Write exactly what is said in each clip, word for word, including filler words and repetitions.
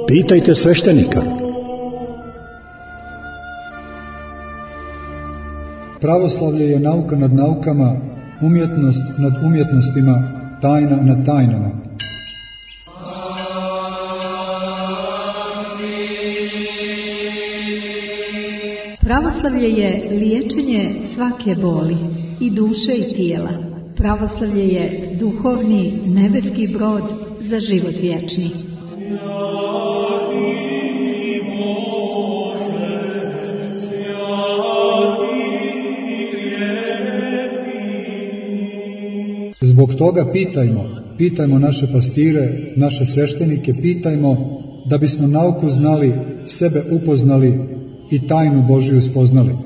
Pitajte sveštenika. Pravoslavlje je nauka nad naukama, umjetnost nad umjetnostima, tajna nad tajnama. Pravoslavlje je liječenje svake boli, i duše i tijela. Pravoslavlje je duhovni nebeski brod za život vječni. Zbog toga pitajmo, pitajmo naše pastire, naše sveštenike, pitajmo da bismo nauku znali, sebe upoznali i tajnu Božju spoznali.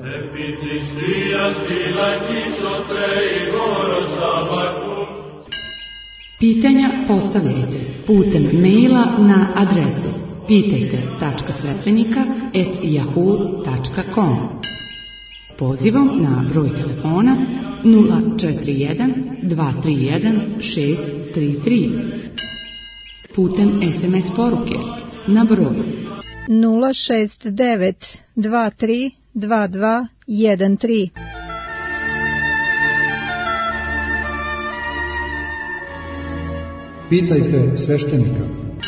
Pitanja postavljajte putem maila na adresu pitajte tačka sveštenika at yahoo tačka com. Pozivom na broj telefona nula četiri jedan dva tri jedan šest tri tri. Putem es em es poruke na broj nula šest devet dva tri dva dva jedan tri. Pitajte sveštenika.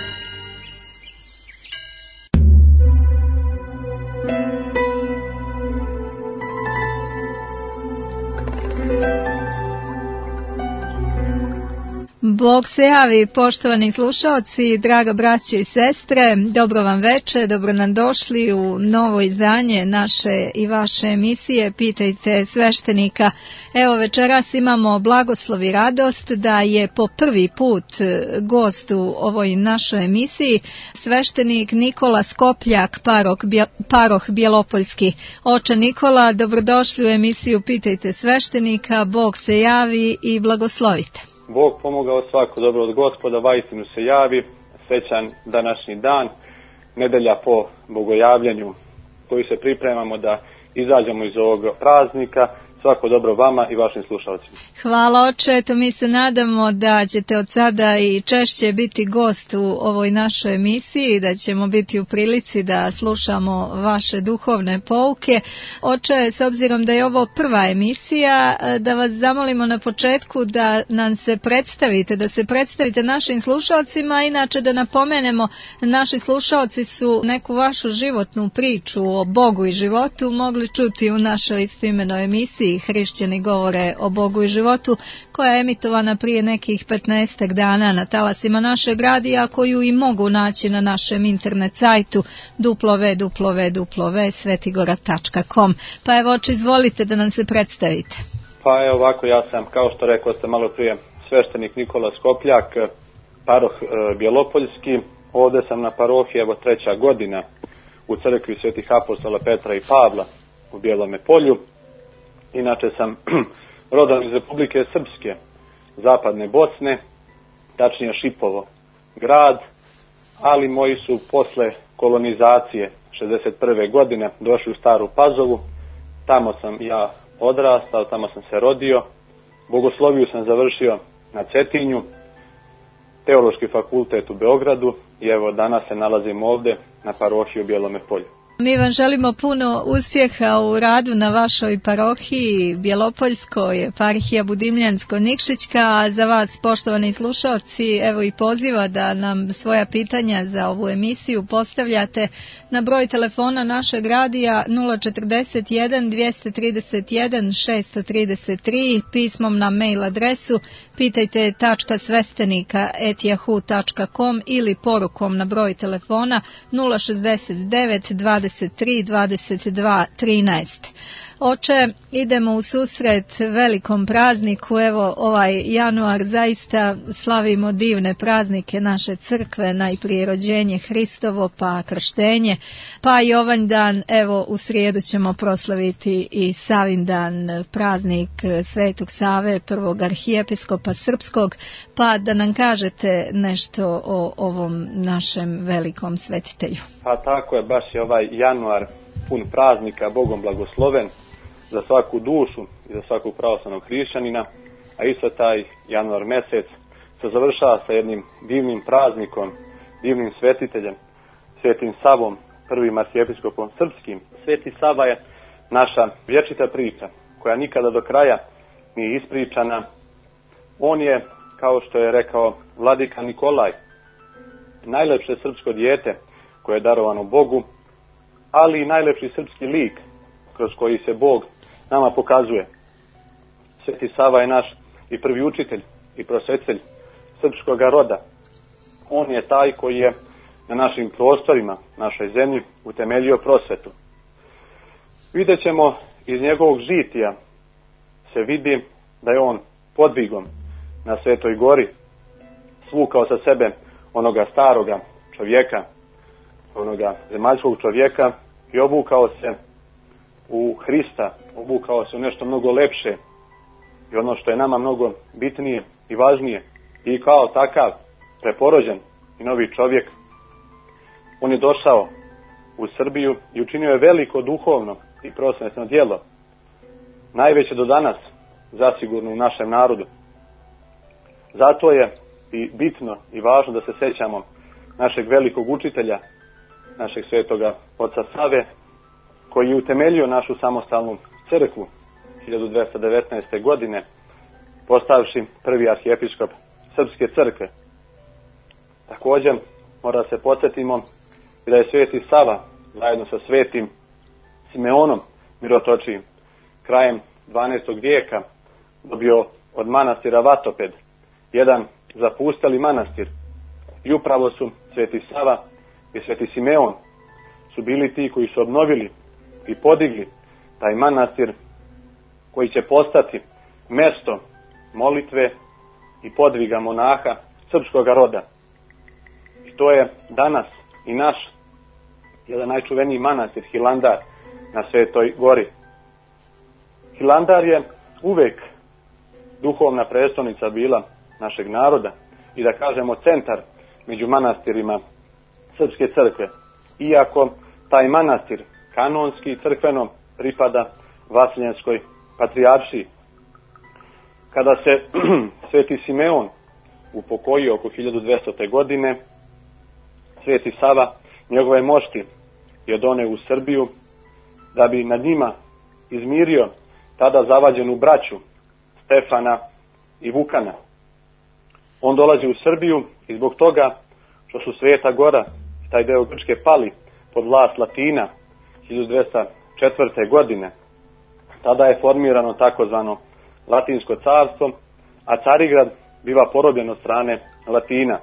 Bog se javi, poštovani slušaoci, draga braćo i sestre, dobro vam veče, dobro nam došli u novo izdanje naše i vaše emisije Pitajte sveštenika. Evo, večeras imamo blagoslov i radost da je po prvi put gost u ovoj našoj emisiji sveštenik Nikola Skopljak, paroh, paroh Bjelopoljski. Oče Nikola, dobrodošli u emisiju Pitajte sveštenika, Bog se javi i blagoslovite. Bog pomogao, svako dobro od Gospoda, vaistinu se javi, srećan današnji dan, nedelja po bogojavljenju koji se pripremamo da izađemo iz ovog praznika. Svako dobro vama i vašim slušalcima. Hvala oče, eto mi se nadamo da ćete od sada i češće biti gost u ovoj našoj emisiji, da ćemo biti u prilici da slušamo vaše duhovne pouke. Oče, s obzirom da je ovo prva emisija, da vas zamolimo na početku da nam se predstavite, da se predstavite našim slušalcima, inače da napomenemo, naši slušalci su neku vašu životnu priču o Bogu i životu mogli čuti u našoj istoimenoj emisiji Hrišćani govore o Bogu i životu, koja je emitovana prije nekih petnaestak dana na talasima našeg radija, koju i mogu naći na našem internet sajtu w w w tačka svetigora tačka com. Pa evo, oče, izvolite da nam se predstavite. Pa evo ovako, ja sam, kao što rekao ste malo prije, sveštenik Nikola Skopljak, paroh e, Bjelopoljski. Ovdje sam na parohiji, evo treća godina, u crkvi svetih apostola Petra i Pavla u Bijelome Polju. Inače sam rodan iz Republike Srpske, zapadne Bosne, tačnije Šipovo grad, ali moji su posle kolonizacije šezdeset prve godine došli u Staru Pazovu. Tamo sam ja odrastao, tamo sam se rodio. Bogosloviju sam završio na Cetinju, Teološki fakultet u Beogradu i evo danas se nalazim ovdje na parohiji u Bijelome Polju. Mi vam želimo puno uspjeha u radu na vašoj parohiji Bjelopoljskoj, eparhija Budimljansko-Nikšićka, a za vas, poštovani slušalci, evo i poziva da nam svoja pitanja za ovu emisiju postavljate na broj telefona našeg radija nula četrdeset jedan dvjesto trideset jedan šesto trideset tri, pismom na mail adresu pitajte tačka sveštenika at yahoo tačka com ili porukom na broj telefona nula šezdeset devet dvadeset tri dvadeset dva trinaest. Oče, idemo u susret velikom prazniku, evo ovaj januar zaista slavimo divne praznike naše crkve, najprije rođenje Hristovo, pa krštenje, pa i ovaj dan, evo u srijedu ćemo proslaviti i Savindan, praznik Svetog Save, prvog arhijepiskopa srpskog, pa da nam kažete nešto o ovom našem velikom svetitelju. Pa tako je, baš je ovaj januar pun praznika, Bogom blagosloven za svaku dušu i za svakog pravoslavnog hrišćanina, a isto taj januar mjesec se završava sa jednim divnim praznikom, divnim svetiteljem, Svetim Savom, prvim arhijepiskopom srpskim. Sveti Sava je naša vječita priča, koja nikada do kraja nije ispričana. On je, kao što je rekao vladika Nikolaj, najlepše srpsko dijete koje je darovano Bogu, ali i najlepši srpski lik kroz koji se Bog nama pokazuje. Sveti Sava je naš i prvi učitelj i prosvetitelj srpskog roda. On je taj koji je na našim prostorima, našoj zemlji, utemeljio prosvetu. Vidjet ćemo iz njegovog žitija se vidi da je on podvigom na Svetoj gori svukao sa sebe onoga staroga čovjeka, onoga zemaljskog čovjeka i obukao se u Hrista, obukao se u nešto mnogo lepše i ono što je nama mnogo bitnije i važnije, i kao takav preporođen i novi čovjek, on je došao u Srbiju i učinio je veliko duhovno i prosvetno djelo, najveće do danas zasigurno u našem narodu. Zato je i bitno i važno da se sjećamo našeg velikog učitelja, našeg svetoga oca Save, koji je utemeljio našu samostalnu crkvu hiljadu dvesta devetnaeste. godine, postavši prvi arhijepiskop srpske crkve. Također mora se podsjetimo i da je Sveti Sava zajedno sa Svetim Simeonom Mirotočijim krajem dvanaestog vijeka dobio od manastira Vatoped jedan zapustali manastir, i upravo su Sveti Sava i Sveti Simeon su bili ti koji su obnovili i podigli taj manastir koji će postati mjesto molitve i podviga monaha srpskog roda. I to je danas i naš jedan najčuveniji manastir, Hilandar na Svetoj gori. Hilandar je uvek duhovna prestolnica bila našeg naroda i da kažemo centar među manastirima srpske crkve, iako taj manastir kanonski i crkveno pripada Vaseljenskoj patrijaršiji. Kada se Sveti Simeon upokojio oko hiljadu dvesta. godine, Sveti Sava njegove mošti je doneo u Srbiju da bi nad njima izmirio tada zavađenu braću Stefana i Vukana. On dolazi u Srbiju i zbog toga što su Sveta Gora i taj deo Grčke pali pod vlast Latina hiljadu dvesta četvrte. godine, tada je formirano takozvano Latinsko carstvo, a Carigrad biva porobljen od strane Latina.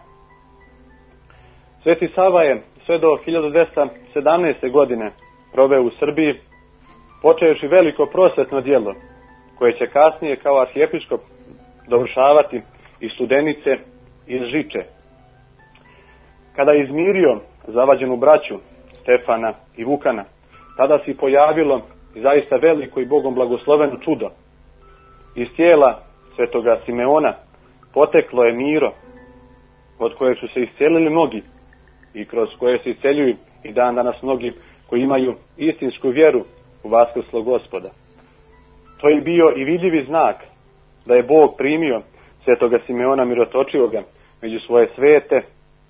Sveti Sava je sve do hiljadu dvesta sedamnaeste. godine proveo u Srbiji, počeoši veliko prosvetno djelo, koje će kasnije kao arhijepiskop dovršavati iz Studenice i iz Žiče. Kada je izmirio zavađenu braću Stefana i Vukana, tada se pojavilo zaista veliko i Bogom blagosloveno čudo. Iz tijela svetoga Simeona poteklo je miro, od kojeg su se iscijelili mnogi i kroz koje se isceljuju i dan danas mnogi koji imaju istinsku vjeru u vaskrslog Gospoda. To je bio i vidljivi znak da je Bog primio svetoga Simeona Mirotočivoga među svoje svete.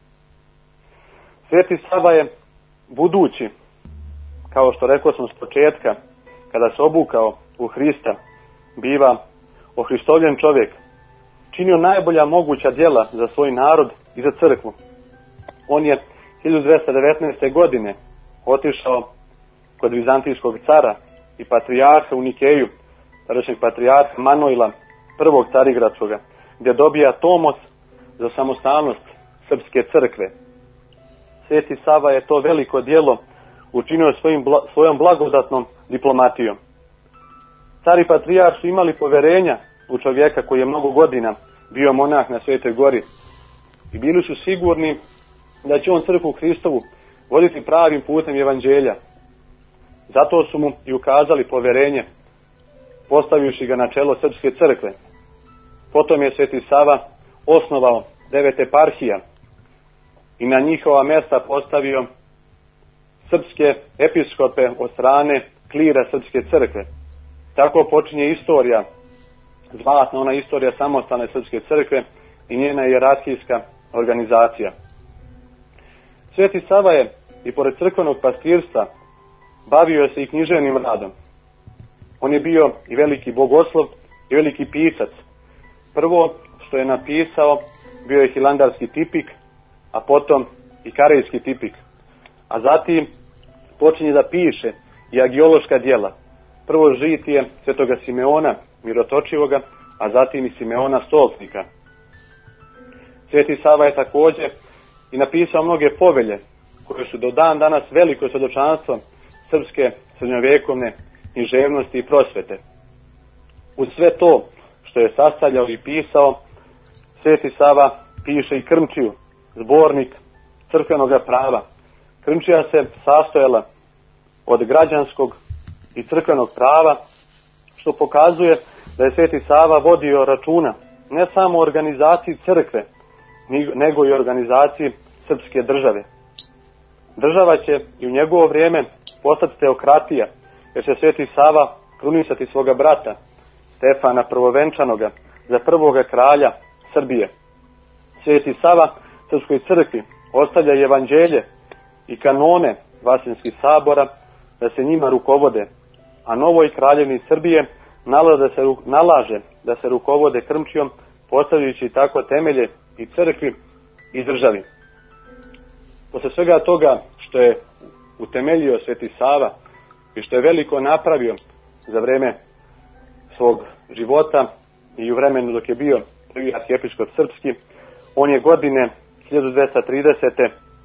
Sveti Sava je budući, kao što rekao sam s početka, kada se obukao u Hrista, biva ohristovljen čovjek, činio najbolja moguća djela za svoj narod i za crkvu. On je hiljadu dvesta devetnaeste. godine otišao kod vizantijskog cara i patrijarha u Nikeju, tadašnjeg patrijarha Manojla prvog carigradskoga, gdje dobija tomos za samostalnost srpske crkve. Sveti Sava je to veliko djelo učinio svojim, svojom blagodatnom diplomatijom. Car i patrijarh su imali poverenja u čovjeka koji je mnogo godina bio monah na Svetoj gori i bili su sigurni da će on crkvu Hristovu voditi pravim putem evanđelja. Zato su mu i ukazali poverenje, postavivši ga na čelo srpske crkve. Potom je Sveti Sava osnovao devet eparhija i na njihova mjesta postavio srpske episkope od strane klira srpske crkve. Tako počinje istorija, zlatna ona istorija samostalne srpske crkve i njena hijerarhijska organizacija. Sveti Sava je i pored crkvenog pastirstva bavio se i književnim radom. On je bio i veliki bogoslov i veliki pisac. Prvo što je napisao bio je hilandarski tipik, a potom i karejski tipik. A zatim počinje da piše i agiološka djela. Prvo žitije svetoga Simeona Mirotočivoga, a zatim i Simeona Stoltnika. Sveti Sava je također i napisao mnoge povelje koje su do dan danas veliko svjedočanstvo srpske srednjovjekovne književnosti i prosvete. Uz sve to što je sastavljao i pisao, Sveti Sava piše i Krmčiju, zbornik crkvenog prava. Krmčija se sastojala od građanskog i crkvenog prava, što pokazuje da je Sveti Sava vodio računa ne samo o organizaciji crkve, nego i organizaciji srpske države. Država će i u njegovo vrijeme postati teokratija, jer će Sveti Sava krunisati svoga brata, Stefana Prvovenčanoga, za prvoga kralja Srbije. Sveti Sava Srpskoj crkvi ostavlja i evanđelje i kanone Vaseljenskih sabora da se njima rukovode, a novoj kraljevini Srbije nalaže da se, nalaže da se rukovode Krmčijom, postavljajući tako temelje i crkvi i državi. Posle svega toga što je utemeljio Sveti Sava i što je veliko napravio za vreme svog života i u vremenu dok je bio prvi arhijepiskop srpski, on je godine hiljadu dvesta tridesete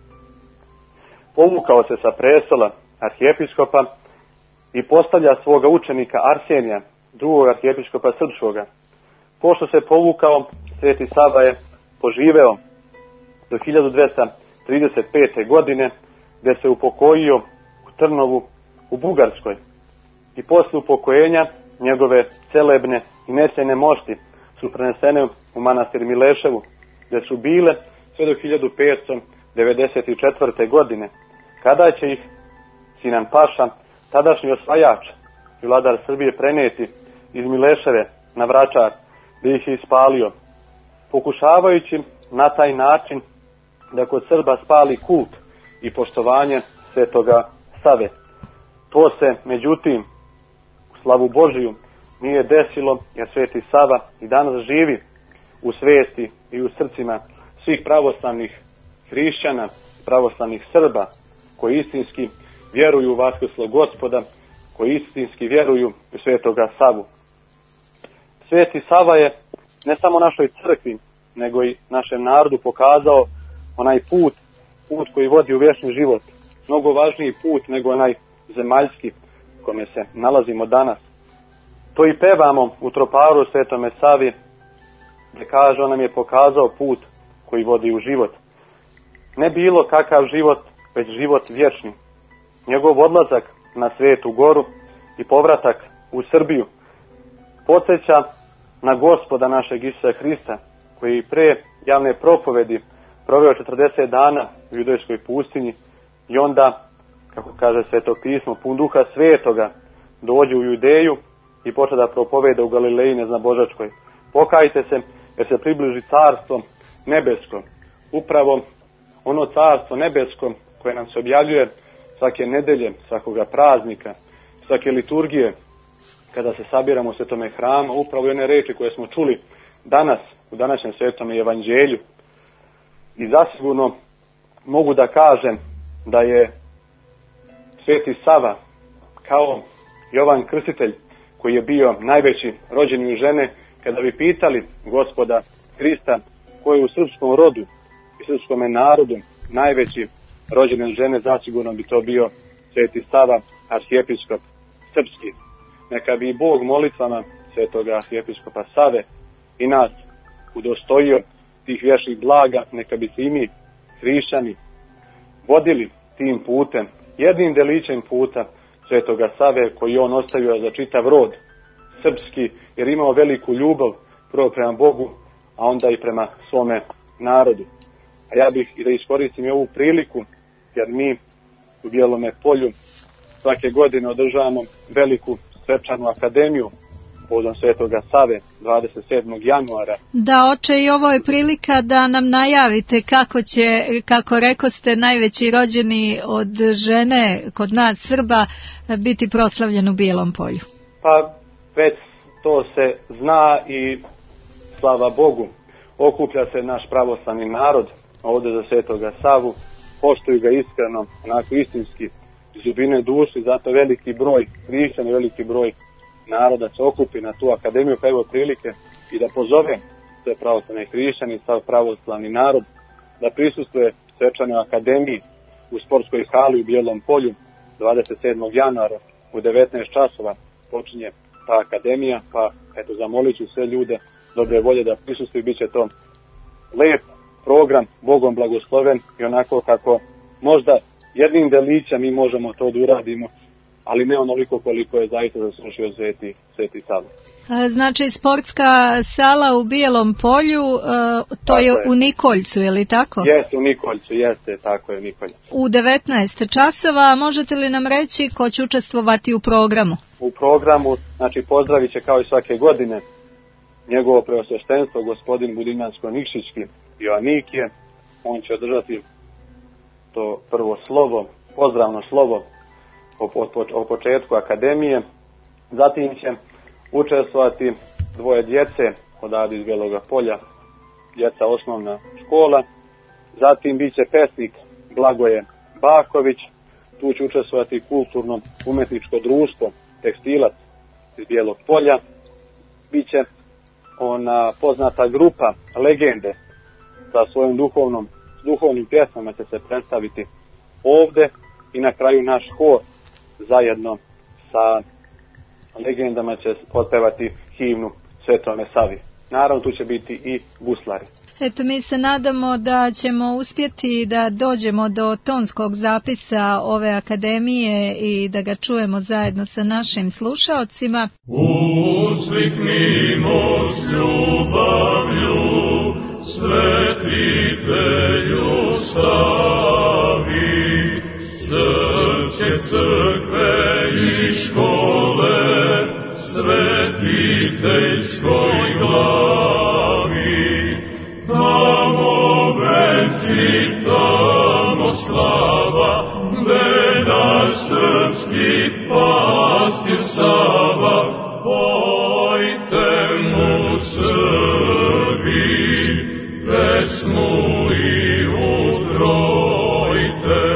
povukao se sa prestola arhijepiskopa i postavlja svoga učenika Arsenija, drugog arhijepiskopa srpskoga. Pošto se povukao, Sveti Sava je poživeo do hiljadu dvesta trideset pete godine, gdje se upokojio u Trnovu u Bugarskoj. I posle upokojenja njegove celebne i nesljene mošti su prenesene u manastir Mileševu, gdje su bile sve do hiljadu petsto devedeset četvrte godine, kada će ih Sinan Paša, tadašnji osvajač i vladar Srbije, preneti iz Mileševe na Vračar, gdje ih je ispalio, pokušavajući na taj način da kod Srba spali kult i poštovanje Svetoga Save. To se, međutim, u slavu Božiju nije desilo, jer Sveti Sava i danas živi u svesti i u srcima svih pravoslavnih hrišćana, pravoslavnih Srba, koji istinski vjeruju u vaskrslog Gospoda, koji istinski vjeruju u Svetoga Savu. Sveti Sava je ne samo našoj crkvi, nego i našem narodu pokazao onaj put, put koji vodi u vječni život, mnogo važniji put nego onaj zemaljski u kome se nalazimo danas. To i pevamo u troparu Svetome Savi, gdje kaže, on nam je pokazao put koji vodi u život. Ne bilo kakav život, već život vječni. Njegov odlazak na Svetu Goru i povratak u Srbiju podsjeća na Gospoda našeg Isusa Hrista, koji pre javne propovedi proveo četrdeset dana u judejskoj pustinji i onda, kako kaže Sveto pismo, pun Duha Svetoga dođe u Judeju i počne da propoveda u Galileji Neznabožačkoj. Pokajte se, jer se približi carstvo nebesko. Upravo ono carstvo nebesko koje nam se objavljuje svake nedelje, svakoga praznika, svake liturgije, kada se sabiramo u Svetome hramu, upravo i one reči koje smo čuli danas u današnjem Svetome evanđelju. I zasigurno mogu da kažem da je Sveti Sava kao Jovan Krstitelj, koji je bio najveći rođeni žene, kada bi pitali Gospoda Hrista koji je u srpskom rodu i srpskom narodu najveći rođene žene, zasigurno bi to bio Sveti Sava, arhijepiskop srpski. Neka bi i Bog molitvama Svetoga arhijepiskopa Save i nas udostojio tih vječnih blaga, neka bi se i mi hrišćani vodili tim putem, jednim delićem puta Svetoga Save koji on ostavio za čitav rod srpski, jer imao veliku ljubav prvo prema Bogu, a onda i prema svome narodu. A ja bih i da iskoristim i ovu priliku, jer mi u Bijelome Polju svake godine održavamo veliku svečanu akademiju povodom Svetoga Save dvadeset sedmog januara. Da, oče, i ovo je prilika da nam najavite kako će, kako rekoste, najveći rođeni od žene kod nas Srba biti proslavljen u Bijelom Polju. Pa već to se zna i slava Bogu. Okuplja se naš pravoslavni narod ovdje za Svetoga Savu, poštuju ga iskreno, onako istinski, iz dubine duše, zato veliki broj hrišćana, veliki broj naroda se okupi na tu akademiju, pa evo prilike i da pozove sve pravoslavne hrišćani, sav pravoslavni narod, da prisustuje svečanoj akademiji u sportskoj hali u Bijelom Polju dvadeset sedmog januara u devetnaest časova počinje ta akademija, pa eto zamolit ću sve ljude dobre volje da prisustuju, bit će to lep program, Bogom blagosloven i onako kako možda jednim delićem mi možemo to da uradimo, ali ne onoliko koliko je zaista zaslužio Sveti, Sveti Sava. Znači sportska sala u Bijelom Polju, to tako je u Nikoljcu, je li tako? Jeste, u Nikoljcu, jeste, tako je u Nikoljcu. U devetnaest časova, možete li nam reći ko će učestvovati u programu? U programu, znači pozdravit će kao i svake godine njegovo preosveštenstvo, gospodin Budimljansko-Nikšićki Joanikije. On će održati to prvo slovo, pozdravno slovo o, o, o početku akademije. Zatim će učestvovati dvoje djece odavde iz Bijeloga Polja, djeca osnovna škola. Zatim biće pesnik Blagoje Baković. Tu će učestvovati kulturno umetničko društvo Tekstilac iz Bijelog Polja. Biće ona poznata grupa Legende sa svojim duhovnom, duhovnim pjesmama će se predstaviti ovde i na kraju naš hor zajedno sa Legendama će otpevati himnu Svetome Savi. Naravno tu će biti i guslari. Eto, mi se nadamo da ćemo uspjeti da dođemo do tonskog zapisa ove akademije i da ga čujemo zajedno sa našim slušaocima. Usliknimo s ljubavlju svetitelju Savi, srce crkve i škole svetiteljskoj glavi. Tamo venci, tamo slava, gde naš srpski pastir Sava, pojte mu Srbi, pesmu i utrojte,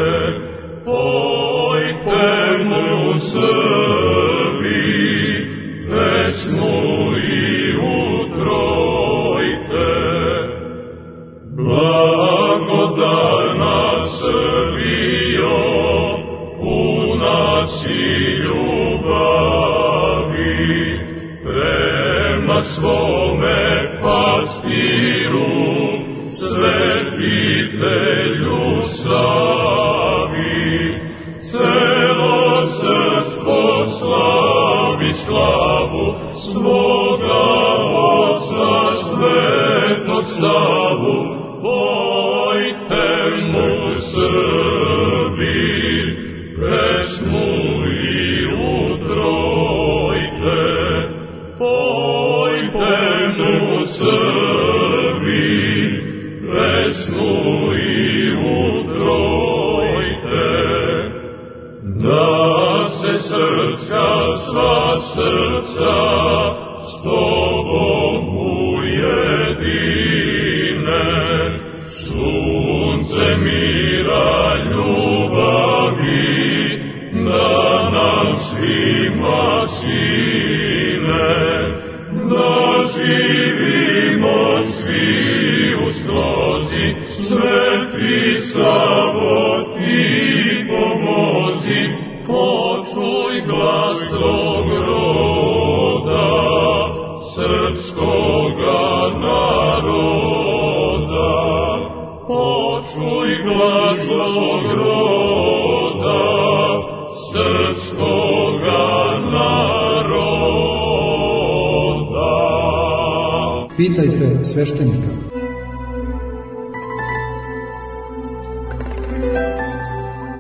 pojte mu Srbi, pesmu i utrojte. Blagodarna Srbijo, puna si ljubavi, prema svome pastiru, svetitelju Savi. Celo srpstvo slavi slavu svoga Oca Svetog Savu, pojte mu Srbi, pesmu i utrojte, pojte mu Srbi, pesmu i utrojte. Da se srpska sva srca s tobom ujedine, sunce mira ljubavi, da nam svima sine, da živimo svi u slozi, Sveti Savo ti pomozi, počuj glas tog roda, srpskoga naroda, počuj glas tog roda, srpskoga naroda. Pitajte sveštenika.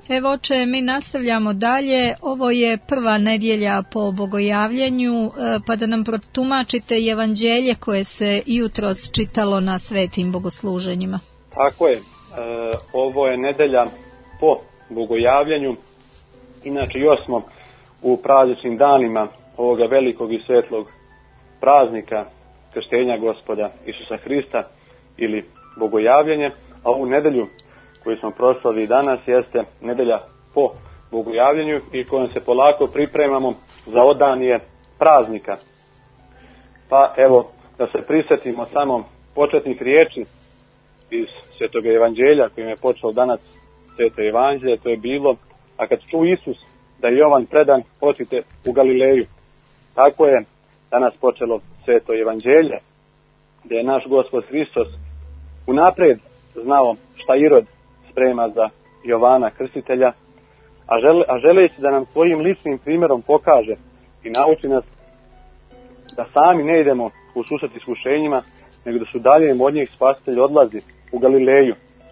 Evo oče, mi nastavljamo dalje. Ovo je prva nedjelja po bogojavljenju, pa da nam protumačite evanđelje koje se jutros čitalo na svetim bogosluženjima. Tako je. E, ovo je nedelja po bogojavljenju. Inače još smo u prazničnim danima ovoga velikog i svetlog praznika krštenja Gospoda Isusa Hrista ili bogojavljenje, a ovu nedelju koju smo proslavili danas jeste nedelja po bogojavljenju i kojom se polako pripremamo za odanje praznika. Pa evo, da se prisjetimo samo početnih riječi iz Svetog evanđelja kojim je počeo danas Sveto evanđelje, to je bilo: a kad ču Isus da je Jovan predan, odite u Galileju. Tako je danas počelo Sveto evanđelje, gdje je naš Gospod Hristos unaprijed znao šta Irod sprema za Jovana Krstitelja, a, žele, a želeći da nam svojim ličnim primjerom pokaže i nauči nas da sami ne idemo u susret iskušenjima, nego da su dalje od njih spasitelj odlazi u Galileju.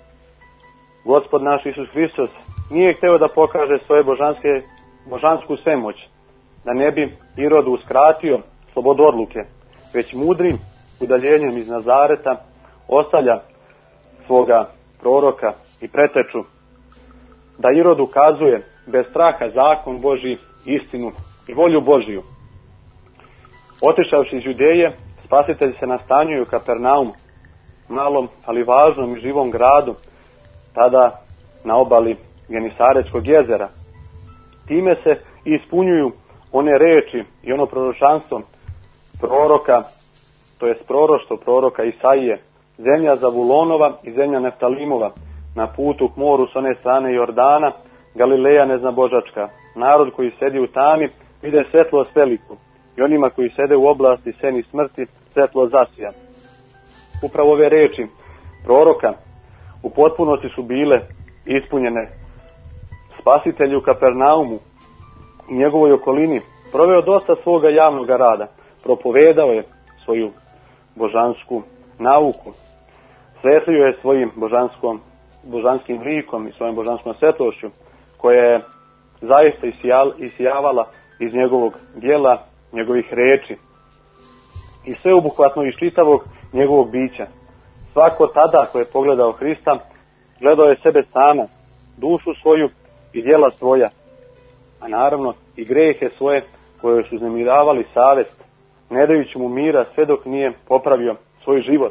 Gospod naš Isus Hristos nije htio da pokaže svoje božanske, božansku svemoć, da ne bi Irodu uskratio slobodu odluke, već mudrim udaljenjem iz Nazareta ostavlja svoga proroka i preteču, da Irod ukazuje bez straha zakon Božji, istinu i volju Božju. Otišavši iz Judeje, spasitelj se nastanjuje u Kapernaumu, malom ali važnom i živom gradu, tada na obali Genisaretskog jezera. Time se ispunjuju one reči i ono proročanstvo proroka, to jest proroštvo proroka Isaije: zemlja Zavulonova i zemlja Neftalimova, na putu k moru s one strane Jordana, Galileja neznabožačka. Narod koji sedi u tami vide svetlost veliku, i onima koji sede u oblasti seni smrti svetlo zasija. Upravo ove reči proroka u potpunosti su bile ispunjene. Spasitelj u Kapernaumu i njegovoj okolini proveo dosta svoga javnog rada, propovedao je svoju božansku nauku, svetlio je svojim božanskom, božanskim likom i svojom božanskom svetlošću, koja je zaista isijavala iz njegovog djela, njegovih reči i sveobuhvatno iz čitavog njegovog bića. Svako tada ko je pogledao Hrista, gledao je sebe sama, dušu svoju i djela svoja, a naravno i grehe svoje koje su uznemiravali savjest, ne dajući mu mira sve dok nije popravio svoj život.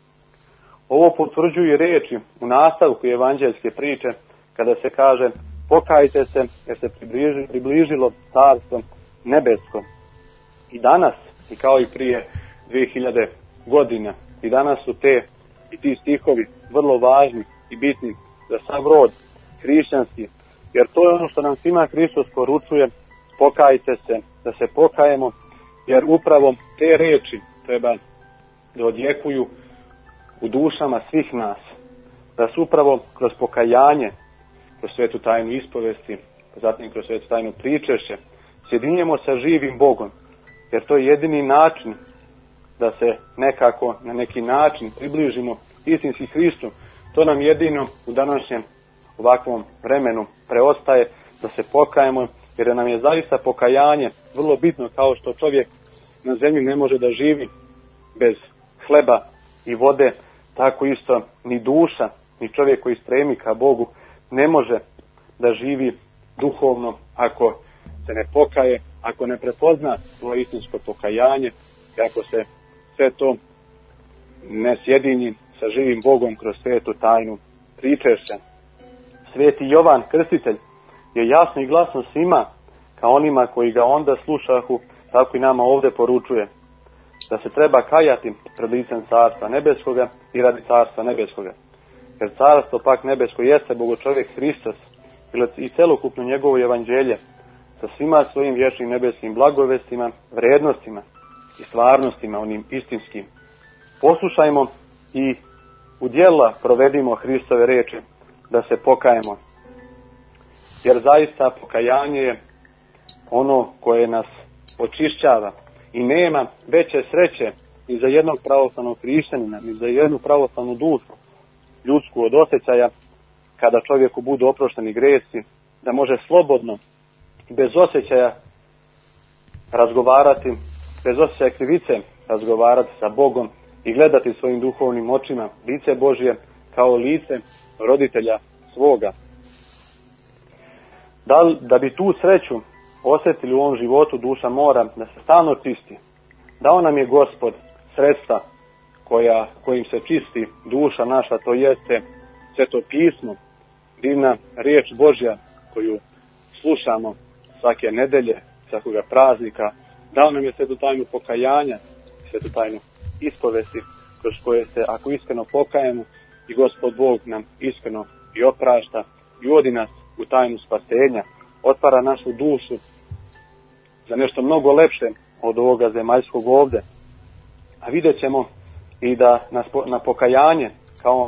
Ovo potvrđuju reči u nastavku evanđeljske priče, kada se kaže: pokajte se jer se približi, približilo carstvo nebesko. I danas, i kao i prije dvije hiljade godina, i danas su te i ti stihovi vrlo važni i bitni za sav rod hrišćanski, jer to je ono što nam svima Hristos poručuje: pokajte se, da se pokajemo, jer upravo te reči treba da odjekuju u dušama svih nas, da su upravo kroz pokajanje, kroz svetu tajnu ispovesti, zatim kroz svetu tajnu pričešće, sjedinjemo sa živim Bogom, jer to je jedini način da se nekako, na neki način približimo istinski Hristu. To nam jedino u današnjem ovakvom vremenu preostaje, da se pokajemo, jer nam je zaista pokajanje vrlo bitno, kao što čovjek na zemlji ne može da živi bez hleba i vode, tako isto ni duša, ni čovjek koji stremi ka Bogu ne može da živi duhovno ako se ne pokaje, ako ne prepozna svoje istinsko pokajanje i ako se sve to ne sjedinji sa živim Bogom kroz svetu tajnu pričešća. Sveti Jovan Krstitelj je jasno i glasno svima, kao onima koji ga onda slušahu, tako i nama ovdje poručuje da se treba kajati pred licem Carstva nebeskoga i radi Carstva nebeskoga. Jer Carstvo pak nebesko jeste Bogočovjek Hristos i celokupno njegovo evanđelje sa svima svojim vječnim nebeskim blagovestima, vrednostima i stvarnostima, onim istinskim. Poslušajmo i u djela provedimo Hristove reči, da se pokajemo. Jer zaista pokajanje je ono koje nas očišćava i nema veće sreće ni za jednog pravoslavnog hrišćanina, ni za jednu pravoslavnu dušu ljudsku od osjećaja kada čovjeku budu oprošteni gresi da može slobodno, bez osjećaja razgovarati, bez osjećaja krivice razgovarati sa Bogom i gledati svojim duhovnim očima lice Božje kao lice roditelja svoga. Da, da bi tu sreću osjetili u ovom životu, duša mora da se stalno čisti. Dao nam je Gospod sredstva koja, kojim se čisti duša naša, to jeste Sveto pismo, divna riječ Božja koju slušamo svake nedelje, svakoga praznika. Dao nam je svetu tajnu pokajanja, svetu tajnu ispovesti, kroz koje se, ako iskreno pokajemo, i Gospod Bog nam iskreno i oprašta i uvodi nas u tajnu spasenja, otvara našu dušu za nešto mnogo lepše od ovoga zemaljskog ovde. A vidjet ćemo i da nas na pokajanje, kao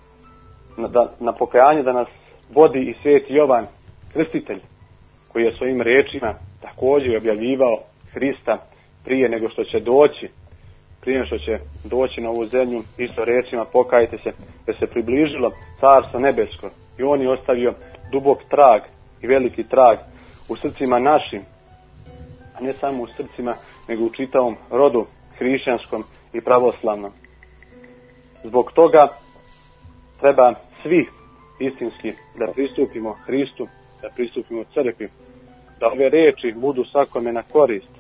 na, da, na pokajanje da nas vodi i sveti Jovan Krstitelj, koji je svojim rečima također objavljivao Hrista prije nego što će doći, prije nego što će doći na ovu zemlju, isto rečima pokajte se, da se približilo Carstvo nebesko. I on je ostavio dubok trag i veliki trag u srcima našim, a ne samo u srcima, nego u čitavom rodu hrišćanskom i pravoslavnom. Zbog toga treba svi istinski da pristupimo Hristu, da pristupimo crkvi, da ove riječi budu svakome na korist,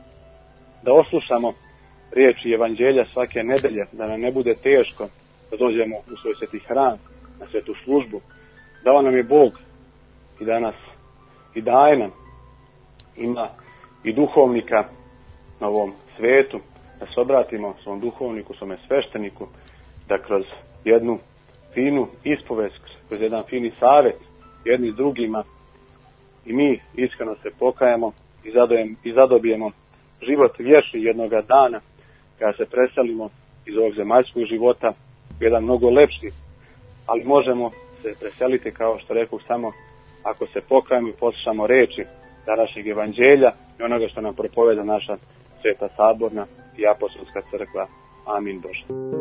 da oslušamo riječi evanđelja svake nedelje, da nam ne bude teško da dođemo u svoj sveti hram, na svetu službu. Dao nam je Bog i danas i daje nam, ima i duhovnika na ovom svetu, da se obratimo svom duhovniku, svome svešteniku, da kroz jednu finu ispovest, kroz jedan fini savjet jedni s drugima i mi iskreno se pokajemo i, zadojem, i zadobijemo život vječni jednoga dana kada se preselimo iz ovog zemaljskog života u jedan mnogo lepši, ali možemo se preseliti, kao što rekao, samo ako se pokajemo i poslušamo reči današnjeg evanđelja i onoga što nam propoveda naša Sveta Saborna i Apostolska crkva. Amin Bože.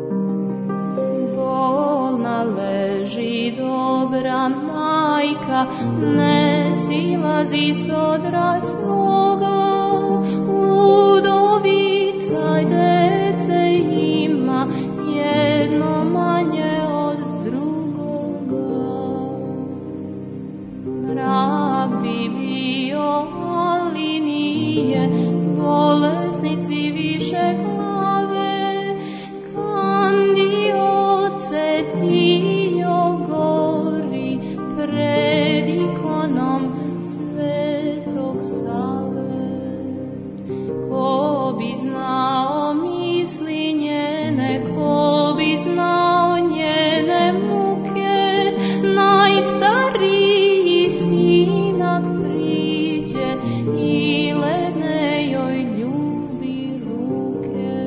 Bolna leži dobra majka, ne silazi s odra svoga, udovica dece ima, jedno manje od drugoga. Mrak bi bio, ali nije, bolesnici više glave, kandioce dio gori pred ikonom Svetog Save. Ko bi znao misli njene, ko bi znao njene muke, najstariji sinak priđe i ledne joj ljubi ruke.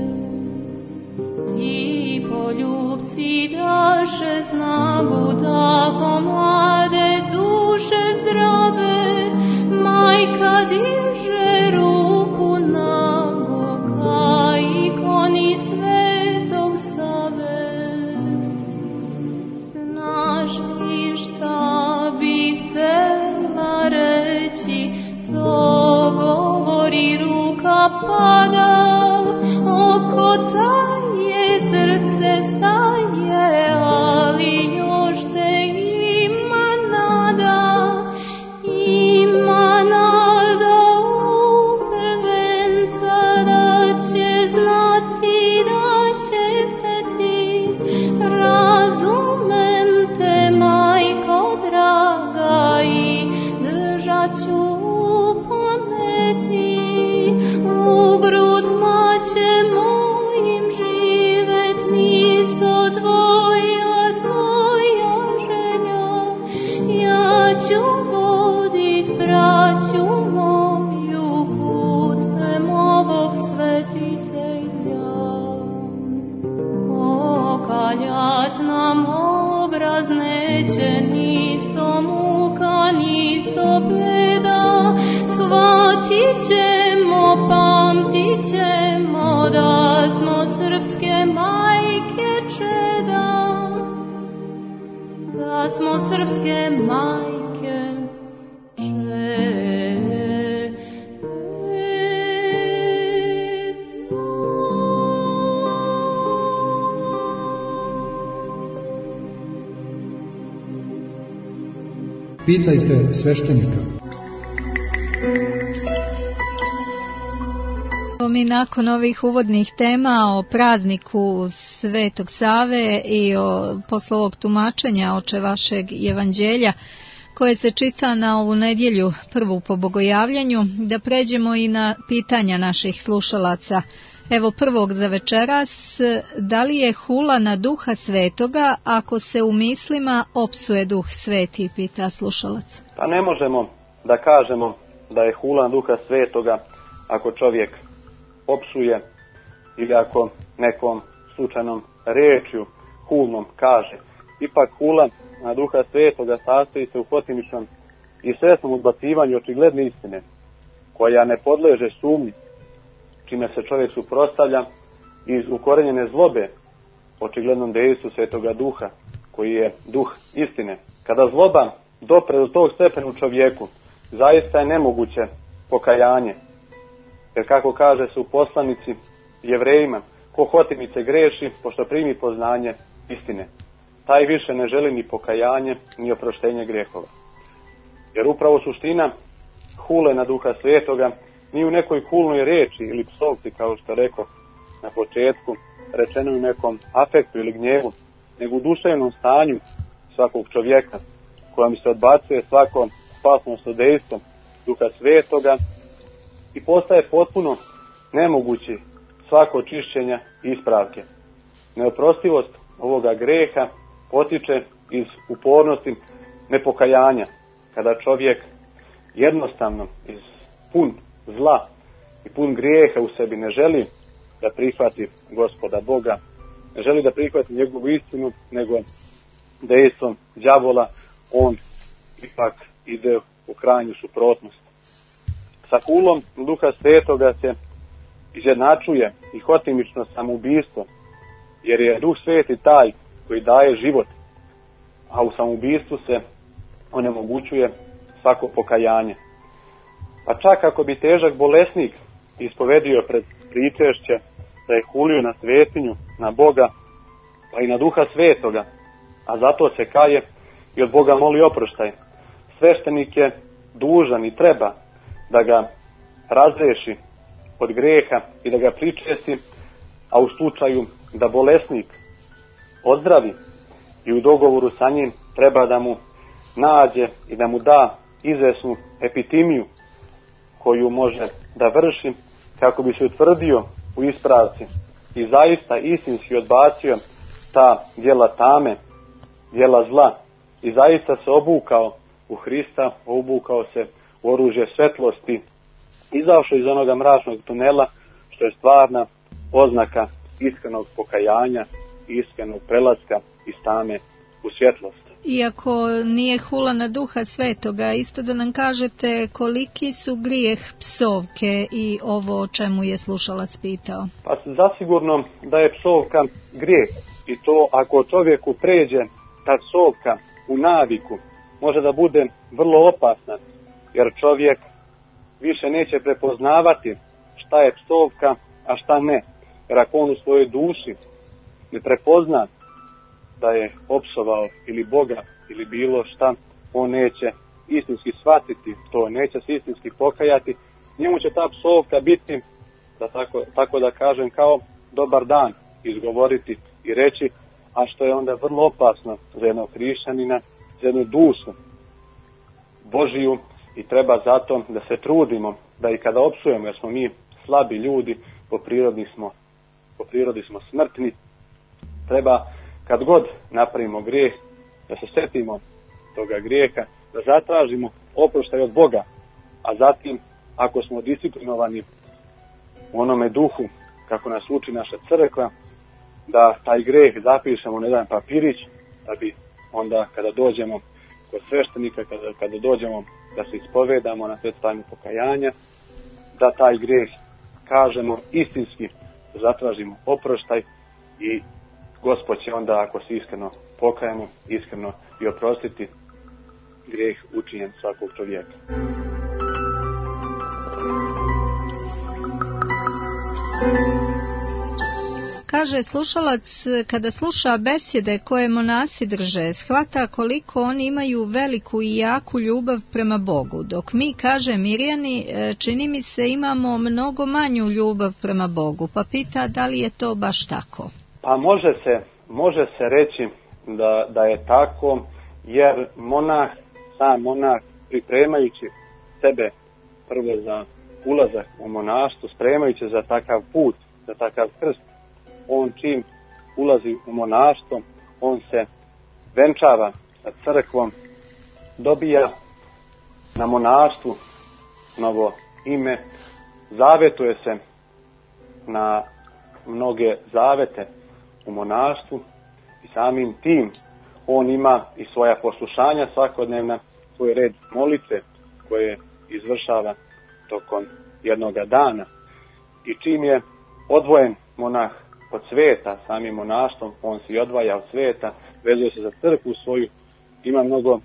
Ti poljubci daše snagu, tako mlade duše zdrave, majka diže ruku nagu ka ikoni Svetog Save. Znaš li šta bih htela reći, to govori ruka pada, oko taje srce staje, ali još te ima nada, ima nada u prvenca da će znati, da će hteti. Razumem te, majko draga, i držat ću u pameti, u grud maće mojim živet miso tvoja, tvoja želja. Ja ću vodit braću moju putem ovog svetitelja. Okaljat nam obraz neće, nisto muka, nisto beda, shvatit ćemo, pamtit ćemo da smo srpske majke čeda, da smo srpske majke pitajte sveštenika. Mi nakon ovih uvodnih tema o prazniku Svetog Save i o posle ovog tumačenja oče vašeg evanđelja koje se čita na ovu nedjelju prvu po bogojavljanju, da pređemo i na pitanja naših slušalaca. Evo prvog za večeras, da li je hula na Duha Svetoga ako se u mislima opsuje Duh Sveti, pita slušalac. Pa ne možemo da kažemo da je hula na Duha Svetoga ako čovjek opsuje ili ako nekom slučajnom rečju hulnom kaže. Ipak hula na Duha Svetoga sastoji se u hotimičnom i svesnom odbacivanju očigledne istine, koja ne podleže sumnji, čime se čovjek suprotstavlja iz ukorenjene zlobe očiglednom dejstvu Svetoga Duha, koji je duh istine. Kada zloba dopre do tog stepena u čovjeku, zaista je nemoguće pokajanje. Jer kako kaže se u poslanici Jevrejima, ko hotimice greši, pošto primi poznanje istine, taj više ne želi ni pokajanje, ni oproštenje grehova. Jer upravo suština hule na Duha Svetoga ni u nekoj hulnoj reči ili psovci, kao što rekao na početku, rečeno u nekom afektu ili gnjevu, nego u duševnom stanju svakog čovjeka, kojom se odbacuje svako spasno dejstvo Duha Svetoga i postaje potpuno nemogući svako čišćenja i ispravke. Neoprostivost ovoga greha potiče iz upornosti nepokajanja, kada čovjek jednostavno iz pun zla i pun grijeha u sebi ne želi da prihvati Gospoda Boga, ne želi da prihvati njegovu istinu, nego dejstvom đavola on ipak ide u krajnju suprotnost. Sa hulom Duha Svetoga se izjednačuje i hotimično samoubistvo, jer je Duh Sveti taj koji daje život, a u samoubistvu se onemogućuje svako pokajanje. Pa čak ako bi težak bolesnik ispovedio pred pričešće da je hulio na svetinju, na Boga, pa i na Duha Svetoga, a zato se kaje i od Boga moli oproštaj, sveštenik je dužan i treba da ga razreši od greha i da ga pričesti, a u slučaju da bolesnik ozdravi i u dogovoru sa njim treba da mu nađe i da mu da izvesnu epitimiju koju može da vrši kako bi se utvrdio u ispravci i zaista istinski odbacio ta djela tame, djela zla i zaista se obukao u Hrista, obukao se u oružje svetlosti, izašao iz onoga mračnog tunela, što je stvarna oznaka iskrenog pokajanja i iskrenog prelaska iz tame u svjetlost. Iako nije hula na Duha Svetoga, isto da nam kažete koliki su grijeh psovke i ovo o čemu je slušalac pitao. Pa zasigurno da je psovka grijeh i to ako čovjeku pređe ta psovka u naviku, može da bude vrlo opasna, jer čovjek više neće prepoznavati šta je psovka, a šta ne. Jer ako on u svojoj duši ne prepozna da je opsovao ili Boga ili bilo šta, on neće istinski shvatiti to, neće se istinski pokajati. Njemu će ta psovka biti, da tako, tako da kažem, kao dobar dan izgovoriti i reći, a što je onda vrlo opasno za jednog hrišćanina, za jednu dušu Božiju, i treba zato da se trudimo da i kada opsujemo, jer smo mi slabi ljudi, po prirodi smo, po prirodi smo smrtni, treba kad god napravimo grijeh, da se sjetimo toga grijeha, da zatražimo oproštaj od Boga, a zatim, ako smo disciplinovani u onome duhu, kako nas uči naša crkva, da taj grijeh zapišemo na jedan papirić, da bi onda kada dođemo kod sveštenika, kada, kada dođemo da se ispovedamo na svetovanju pokajanja, da taj grijeh kažemo istinski, da zatražimo oproštaj i Gospod će onda, ako se iskreno pokajemo, iskreno i oprostiti grijeh učinjen svakog čovjeka. Kaže slušalac, kada sluša besjede koje monasi drže, shvata koliko oni imaju veliku i jaku ljubav prema Bogu, dok mi, kaže Mirjani, čini mi se imamo mnogo manju ljubav prema Bogu, pa pita da li je to baš tako? Pa može se, može se reći da, da je tako, jer monah, sam monah, pripremajući sebe prvo za ulazak u monaštvo, spremajući za takav put, za takav krst, on čim ulazi u monaštvo, on se venčava sa crkvom, dobija na monaštvu novo ime, zavetuje se na mnoge zavete u monaštvu i samim tim on ima i svoja poslušanja svakodnevna, svoj red molitve koje izvršava tokom jednoga dana. I čim je odvojen monah od sveta, samim monaštvom, on se i odvaja od sveta, vezuje se za crkvu svoju, ima mnogo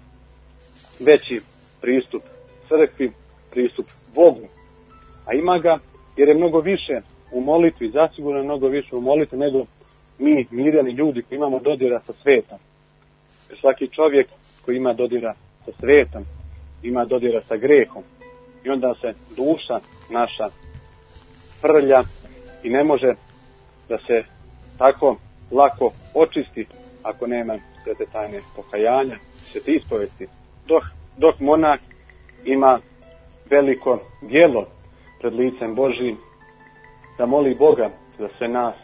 veći pristup crkvi, pristup Bogu. A ima ga jer je mnogo više u molitvi, zasigurno je mnogo više u molitvi nego mi, mirjani ljudi koji imamo dodira sa svetom. Jer svaki čovjek koji ima dodira sa svetom, ima dodira sa grehom. I onda se duša naša frlja i ne može da se tako lako očisti ako nema svete tajne pokajanja, svete ispovesti. Dok, dok monah ima veliko djelo pred licem Božijim, da moli Boga za sve nas,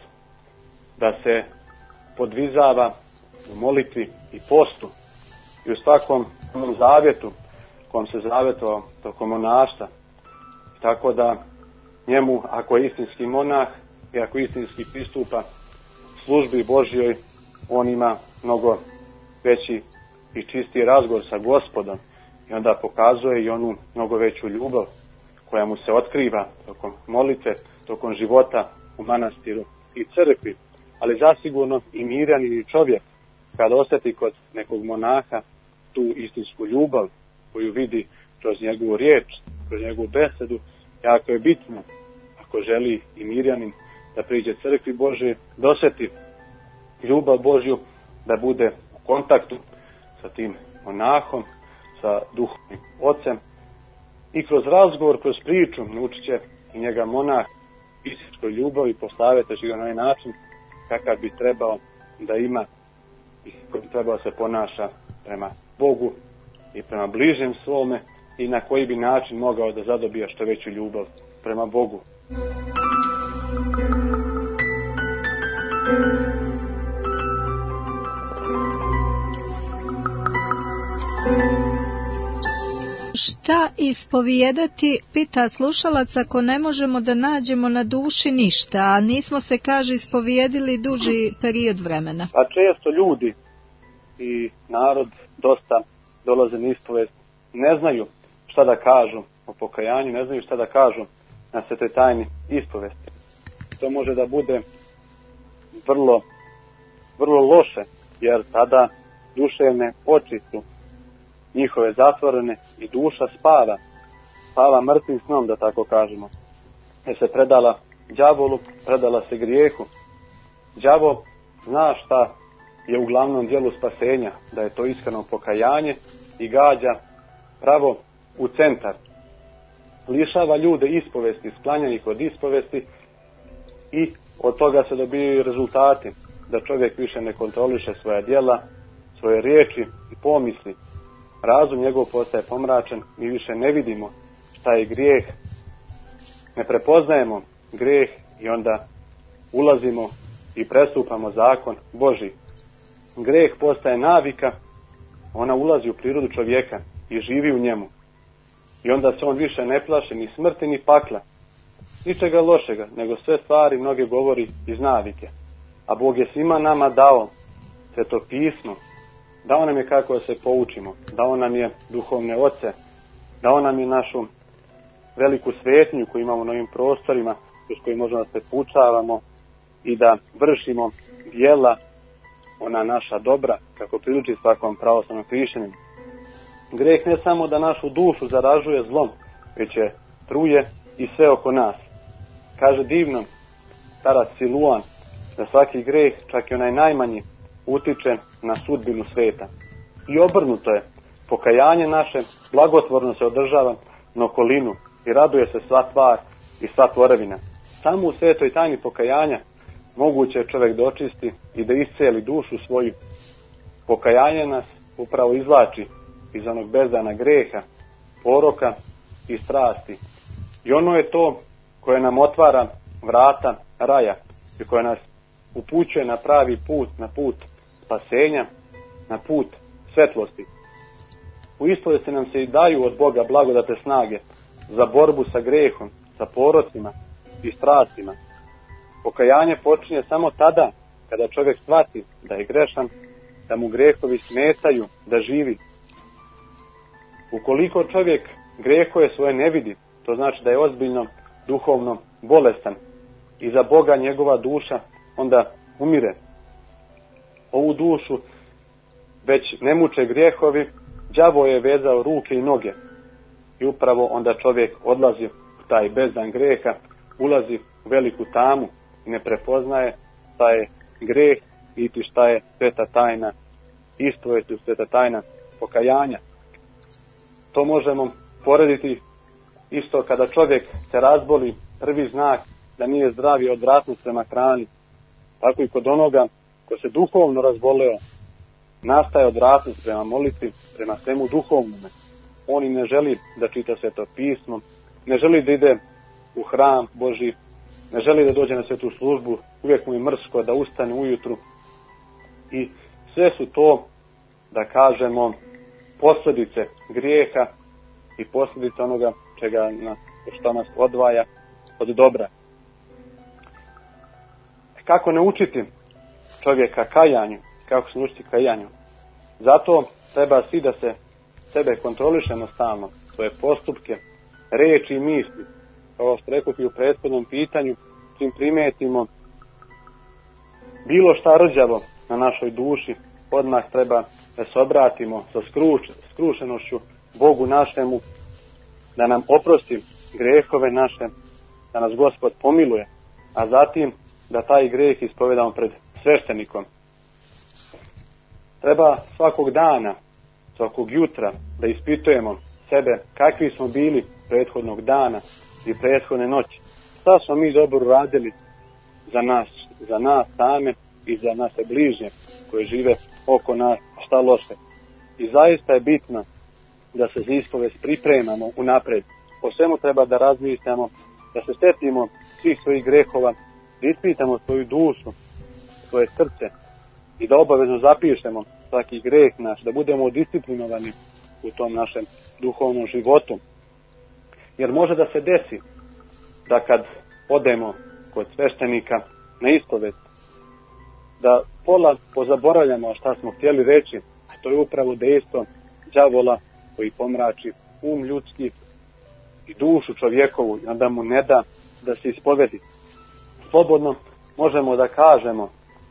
da se podvizava u molitvi i postu i u svakom zavjetu kom se zavjetovao tokom monaštva. Tako da njemu, ako je istinski monah i ako istinski pristupa službi Božjoj, on ima mnogo veći i čistiji razgovor sa Gospodom i onda pokazuje i onu mnogo veću ljubav koja mu se otkriva tokom molitve, tokom života u manastiru i crkvi. Ali zasigurno i mirjani čovjek kada osjeti kod nekog monaha tu istinsku ljubav koju vidi kroz njegovu riječ, kroz njegovu besedu, jako je bitno ako želi i mirjanin da priđe crkvi Božje, da osjeti ljubav Božju, da bude u kontaktu sa tim monahom, sa duhovnim ocem i kroz razgovor, kroz priču naučit će i njega monah istinskoj ljubavi, postaviti ga na ovaj način kakav bi trebao da ima i kako bi trebao se ponaša prema Bogu i prema bližnjem svome i na koji bi način mogao da zadobija što veću ljubav prema Bogu. Šta ispovijedati, pita slušalac, ako ne možemo da nađemo na duši ništa, a nismo se, kaže, ispovijedili duži period vremena? Pa često ljudi i narod dosta dolaze na ispovest, ne znaju šta da kažu o pokajanju, ne znaju šta da kažu na svetoj tajni ispovesti. To može da bude vrlo, vrlo loše, jer tada duševne oči su njihove zatvorene i duša spava, spava mrtvim snom, da tako kažemo. Jer se predala đavolu, predala se grijehu. Đavo zna šta je u glavnom dijelu spasenja, da je to iskreno pokajanje i gađa pravo u centar. Lišava ljude ispovesti, sklanja ih od ispovesti i od toga se dobijaju rezultati, da čovjek više ne kontroliše svoja djela, svoje riječi i pomisli. Razum njegov postaje pomračen, mi više ne vidimo šta je grijeh, ne prepoznajemo grijeh i onda ulazimo i prestupamo zakon Božji. Grijeh postaje navika, ona ulazi u prirodu čovjeka i živi u njemu. I onda se on više ne plaši ni smrti ni pakla, ničega lošega, nego sve stvari mnoge govori iz navike. A Bog je svima nama dao Sveto pismo, dao nam je kako da se poučimo, dao nam je duhovne oce, dao nam je našu veliku svetnju koju imamo na ovim prostorima, kroz koji možemo da se poučavamo i da vršimo djela, ona naša dobra, kako priliči svakom pravoslavnom hrišćaninu. Greh ne samo da našu dušu zaražuje zlom, već je truje i sve oko nas. Kaže divno starac Siluan da svaki greh, čak i onaj najmanji, utiče na sudbinu sveta. I obrnuto je, pokajanje naše blagotvorno se održava na okolinu i raduje se sva tvar i sva tvorevina. Samo u svetoj tajni pokajanja moguće je čovjek da očisti i da isceli dušu svoju. Pokajanje nas upravo izvlači iz onog bezdana greha, poroka i strasti. I ono je to koje nam otvara vrata raja i koje nas upućuje na pravi put, na put spasenja, na put svetlosti. U ispovesti nam se i daju od Boga blagodate snage za borbu sa grehom, sa porocima i strastima. Pokajanje počinje samo tada kada čovjek shvati da je grešan, da mu grehovi smetaju da živi. Ukoliko čovjek grehove svoje ne vidi, to znači da je ozbiljno duhovno bolestan i za Boga njegova duša onda umire. Ovu dušu već ne muče grijehovi, đavo je vezao ruke i noge i upravo onda čovjek odlazi u taj bezdan greha, ulazi u veliku tamu i ne prepoznaje šta je greh niti šta je sveta tajna ispovesti, sveta tajna pokajanja. To možemo porediti isto kada čovjek se razboli, prvi znak da nije zdrav je odvratnost prema hrani. Tako i kod onoga ko se duhovno razboleo, nastaje odvratnost prema molitvi, prema svemu duhovnome. On i ne želi da čita sveto pismo, ne želi da ide u hram Božji, ne želi da dođe na svetu službu, uvijek mu je mrsko da ustane ujutru. I sve su to, da kažemo, posljedice grijeha i posljedice onoga čega nas, što nas odvaja od dobra. Kako ne učiti čovjeka kajanju, kako se učiti kajanju? Zato treba svi da se sebe kontrolišemo stalno, svoje postupke, reči i misli. Kao što rekao i u prethodnom pitanju, čim primetimo bilo šta rđavo na našoj duši, odmah treba da se obratimo sa skruš, skrušenošću Bogu našemu, da nam oprosti grehove naše, da nas Gospod pomiluje, a zatim da taj greh ispovedamo pred sveštenikom. Treba svakog dana, svakog jutra da ispitujemo sebe kakvi smo bili prethodnog dana i prethodne noći. Šta smo mi dobro radili za nas, za nas same i za naše bližnje koje žive oko nas, šta loše. I zaista je bitno da se za ispovest pripremamo unapred. O svemu treba da razmišljamo, da se sjetimo svih svojih grehova, da ispitamo svoju dušu, svoje srce i da obavezno zapišemo svaki greh naš, da budemo disciplinovani u tom našem duhovnom životu. Jer može da se desi da kad odemo kod sveštenika na ispovest, da pola pozaboravljamo šta smo htjeli reći, a to je upravo dejstvo đavola koji pomrači um ljudski i dušu čovjekovu i onda mu ne da da se ispovedi. Slobodno možemo da kažemo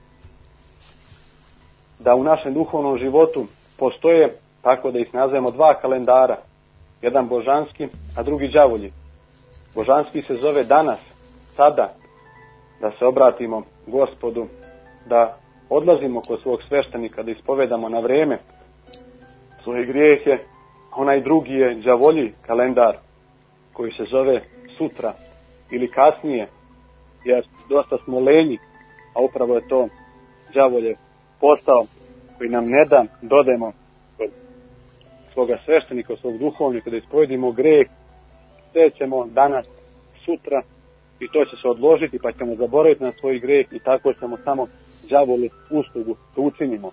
da u našem duhovnom životu postoje, tako da ih nazvemo, dva kalendara. Jedan božanski, a drugi đavolji. Božanski se zove danas, sada, da se obratimo Gospodu, da odlazimo kod svog sveštenika, da ispovedamo na vrijeme svoje grijehe. Onaj drugi je đavolji kalendar, koji se zove sutra ili kasnije, jer dosta smo lenji, a upravo je to đavoljev posao koji nam ne da dodemo kod svoga sveštenika, svog duhovnika, da ispovedimo greh. Sve ćemo danas, sutra, i to će se odložiti, pa ćemo zaboraviti na svoj greh i tako ćemo samo đavolu uslugu to učinimo.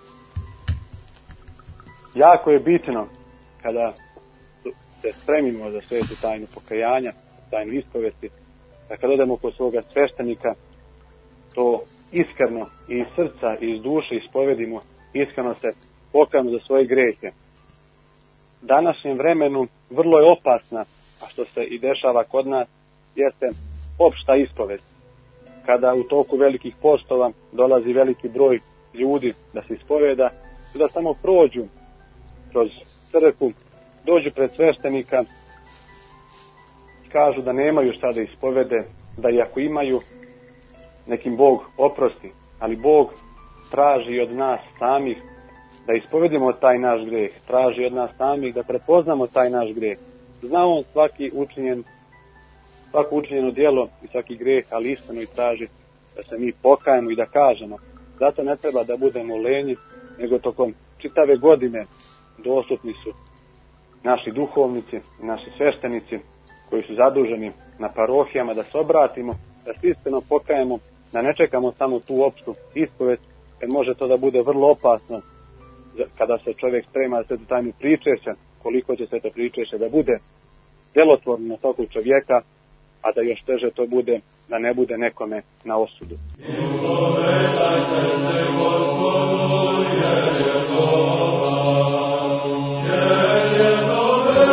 Jako je bitno kada se spremimo za svetu tajnu pokajanja, tajnu ispovesti, da kada odemo kod svoga sveštenika, to iskreno i iz srca i iz duše ispovedimo, iskreno se pokajamo za svoje grehe. Današnjem vremenu vrlo je opasna, a što se i dešava kod nas, jeste opšta ispovest. Kada u toku velikih postova dolazi veliki broj ljudi da se ispoveda, da samo prođu kroz crkvu, dođu pred sveštenika, kažu da nemaju šta da ispovede, da i ako imaju, nekim Bog oprosti, ali Bog traži od nas samih da ispovedimo taj naš greh, traži od nas samih da prepoznamo taj naš greh. Zna on svaki učinjen, svako učinjeno djelo i svaki greh, ali istino i traži da se mi pokajemo i da kažemo. Zato ne treba da budemo lenji, nego tokom čitave godine dostupni su naši duhovnici, naši sveštenici koji su zaduženi na parohijama da se obratimo, da se iskreno pokajemo, da ne čekamo samo tu opštu ispovest, jer može to da bude vrlo opasno kada se čovjek sprema za svetu tajnu pričešća, koliko će sveto pričešće da bude djelotvorno na svakog čovjeka, a da još teže to bude da ne bude nekome na osudu. Ispovedajte se Gospodu, jer je dobar, jer je dobar,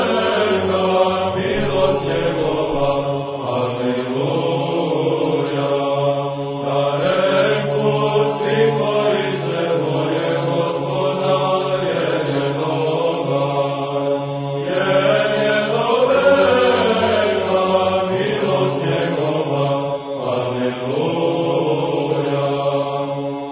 milost njegova, aleluja. Da reku svi koji se boje Gospoda, jer je dobar, jer je dobar, milost njegova, aleluja.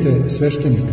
pitajte sveštenika.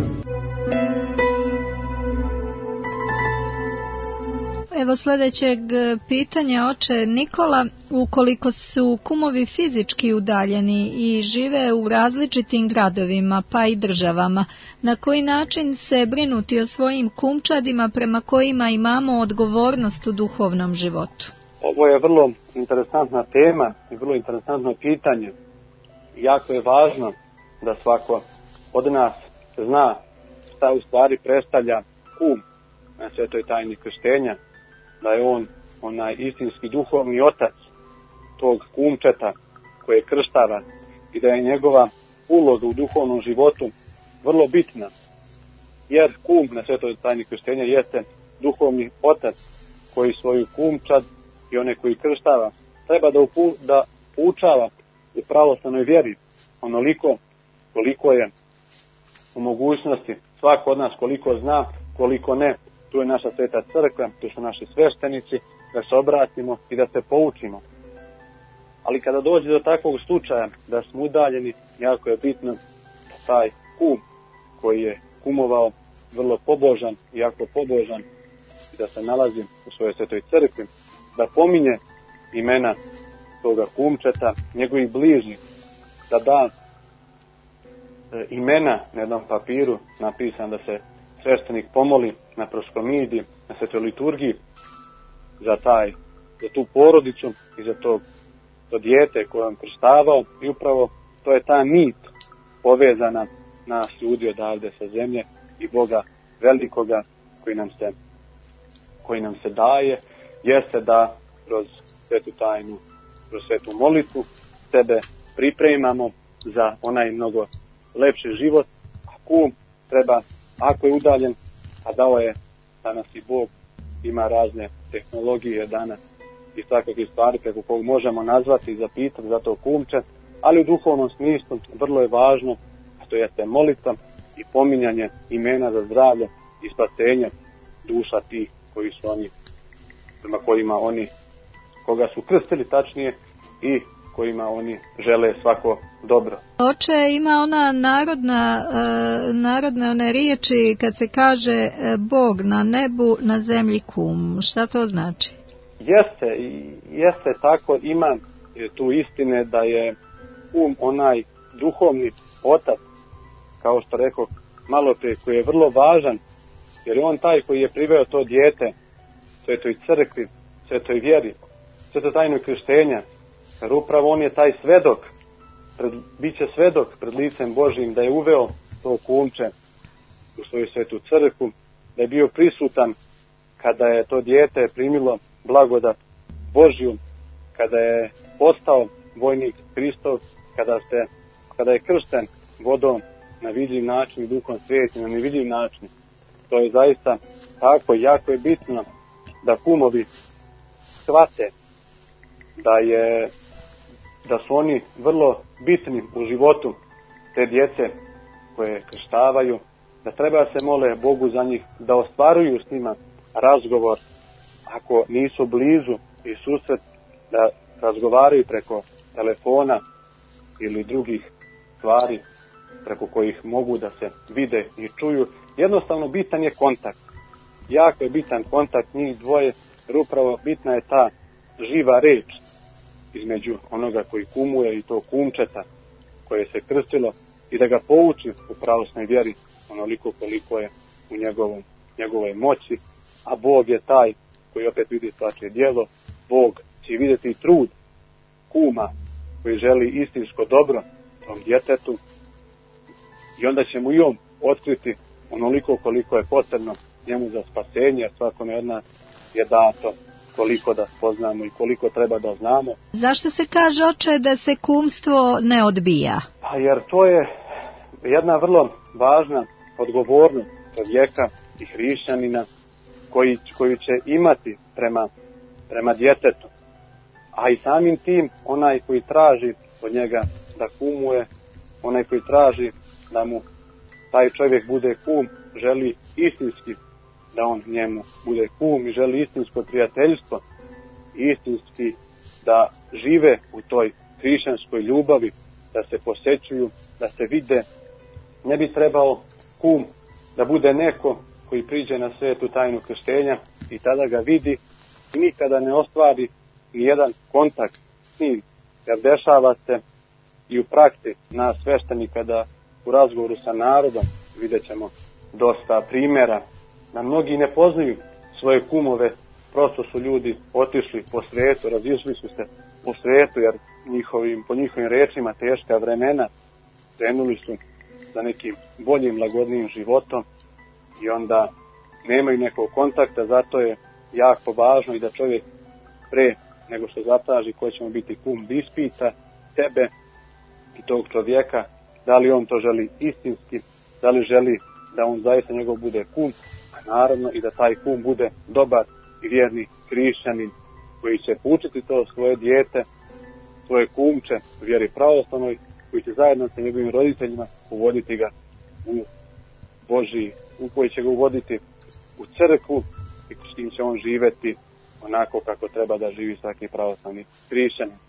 Evo sljedećeg pitanja, oče Nikola. Ukoliko su kumovi fizički udaljeni i žive u različitim gradovima pa i državama, na koji način se brinuti o svojim kumčadima prema kojima imamo odgovornost u duhovnom životu? Ovo je vrlo interesantna tema i vrlo interesantno pitanje. Jako je važno da svako od nas zna šta u stvari predstavlja kum na svetoj tajni krštenja, da je on onaj istinski duhovni otac tog kumčeta koje krštava i da je njegova uloga u duhovnom životu vrlo bitna. Jer kum na svetoj tajni krštenja jeste duhovni otac koji svoju kumčad i one koji krštava treba da, upu, da poučava u pravoslavnoj vjeri onoliko koliko je u mogućnosti. Svako od nas koliko zna, koliko ne. Tu je naša sveta crkva, tu su naši sveštenici, da se obratimo i da se poučimo. Ali kada dođe do takvog slučaja da smo udaljeni, jako je bitno da taj kum koji je kumovao vrlo pobožan, jako pobožan, i da se nalazi u svojoj svetoj crkvi, da pominje imena toga kumčeta, njegovih bližnjih, da da e, imena na jednom papiru napisan da se sveštenik pomoli na proskomidi, na svetoj liturgiji za taj, za tu porodicu i za to, to dijete koje on krštavao, i upravo to je ta nit povezana nas ljudi odavde sa zemlje i Boga velikoga koji nam se, koji nam se daje, jeste da kroz svetu tajnu, kroz svetu molitvu sebe pripremamo za onaj mnogo lepši život, a kum treba, ako je udaljen, a dao je danas i Bog, ima razne tehnologije danas i svakakve stvari preko kog možemo nazvati i zapitati za to kumče, ali u duhovnom smislu vrlo je važno, a to jeste molitva i pominjanje imena za zdravlje i spasenje duša tih koji su oni, prema kojima oni, koga su krstili tačnije, i kojima oni žele svako dobro. Oče, ima ona narodna, uh, narodne one riječi kad se kaže uh, Bog na nebu, na zemlji kum. Šta to znači? Jeste, jeste tako, ima tu istine da je kum onaj duhovni otac, kao što rekao malo prije, koji je vrlo važan, jer je on taj koji je priveo to dijete svetoj crkvi, svetoj vjeri, svetoj tajnoj krštenja, jer upravo on je taj svedok, pred, bit će svedok pred licem Božjim da je uveo to kumče u svoju svetu crkvu, da je bio prisutan kada je to dijete primilo blagodat Božju, kada je postao vojnik Hristov, kada, se, kada je kršten vodom na vidljiv način i duhom svijeti na nevidljiv način. To je zaista tako, jako je bitno da kumovi shvate da je da su oni vrlo bitni u životu te djece koje krštavaju, da treba se mole Bogu za njih, da ostvaruju s njima razgovor, ako nisu blizu i susret, da razgovaraju preko telefona ili drugih stvari preko kojih mogu da se vide i čuju. Jednostavno bitan je kontakt. Jako je bitan kontakt njih dvoje, jer upravo bitna je ta živa reč između onoga koji kumuje i to kumčeta koje se krstilo, i da ga pouči u pravoslavnoj vjeri onoliko koliko je u njegovom, njegovoj moći, a Bog je taj koji opet vidi svačije djelo. Bog će vidjeti trud kuma koji želi istinsko dobro tom djetetu, i onda će mu i on otkriti onoliko koliko je potrebno njemu za spasenje, a svakome od nas je dato koliko da spoznamo i koliko treba da znamo. Zašto se kaže, oče, da se kumstvo ne odbija? Pa jer to je jedna vrlo važna odgovornost čovjeka i hrišćanina koji, koju će imati prema, prema djetetu. A i samim tim onaj koji traži od njega da kumuje, onaj koji traži da mu taj čovjek bude kum, želi istinski da on njemu bude kum i želi istinsko prijateljstvo, istinski da žive u toj hrišćanskoj ljubavi, da se posjećuju, da se vide ne bi trebao kum da bude neko koji priđe na svetu tajnu krštenja i tada ga vidi i nikada ne ostvari ni jedan kontakt s njim. Jer dešava se i u praksi nas sveštenika da u razgovoru sa narodom vidjet ćemo dosta primjera da mnogi ne poznaju svoje kumove, prosto su ljudi otišli po svijetu, razišli su se po svijetu jer njihovim, po njihovim rečima teška vremena, krenuli su za nekim boljim, lagodnijim životom i onda nemaju nekog kontakta, zato je jako važno i da čovjek pre nego što zatraži ko će mu biti kum, da ispita sebe i tog čovjeka, da li on to želi istinski, da li želi da on zaista njegov bude kum, a naravno i da taj kum bude dobar i vjerni hrišćanin koji će poučiti to svoje dijete, svoje kumče u vjeri pravoslavnoj, koji će zajedno sa njegovim roditeljima uvoditi ga u Božji, u koji će ga uvoditi u crkvu i s tim će on živjeti onako kako treba da živi svaki pravoslavni hrišćanin.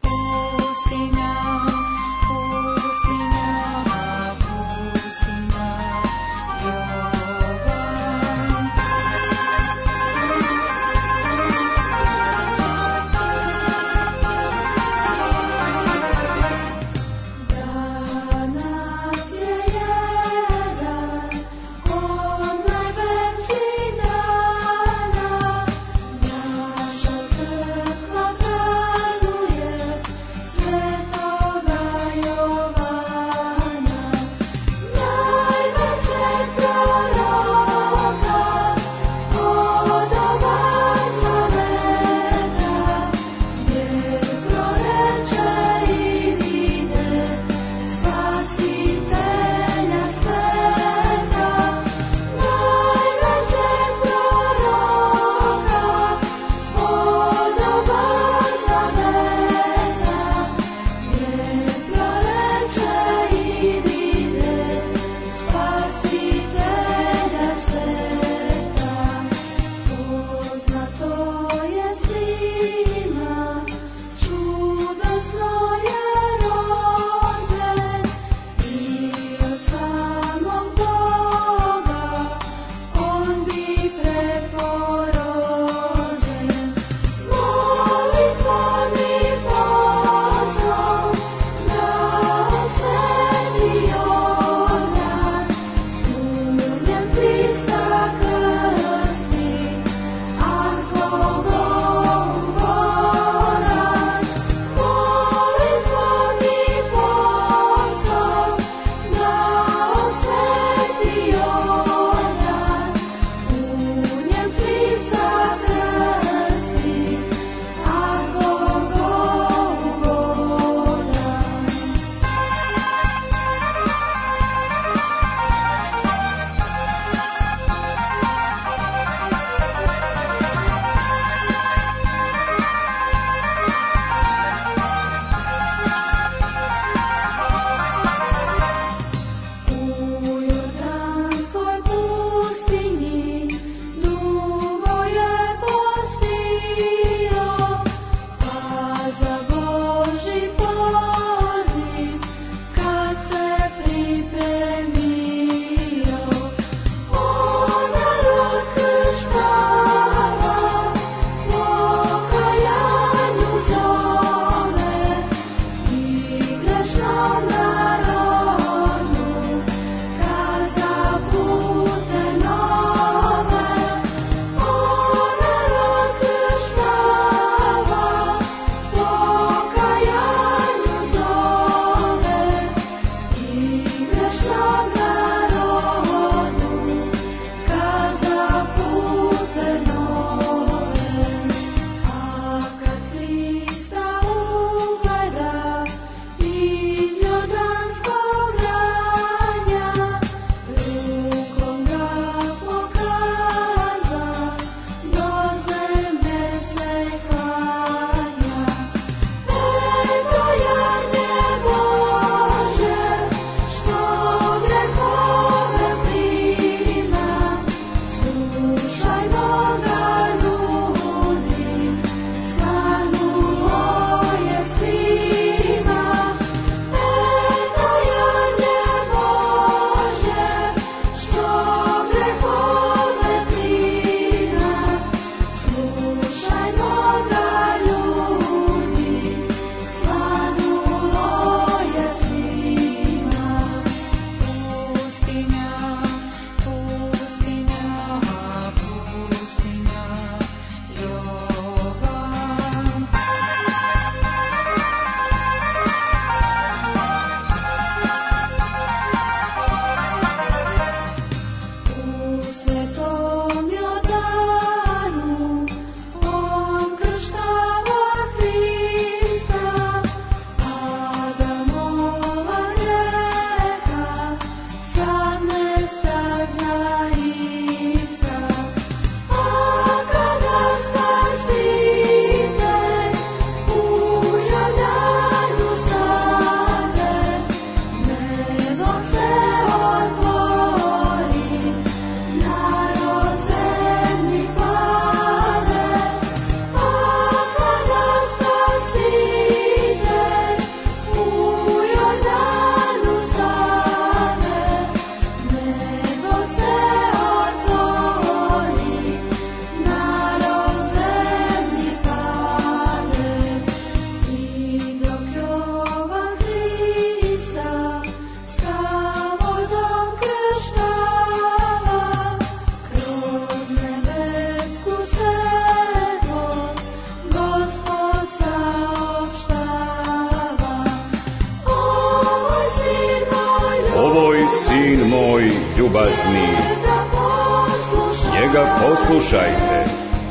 ljubazni, njega poslušajte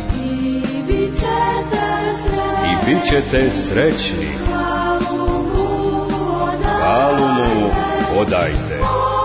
i bit ćete srećni. Hvalu mu odajte.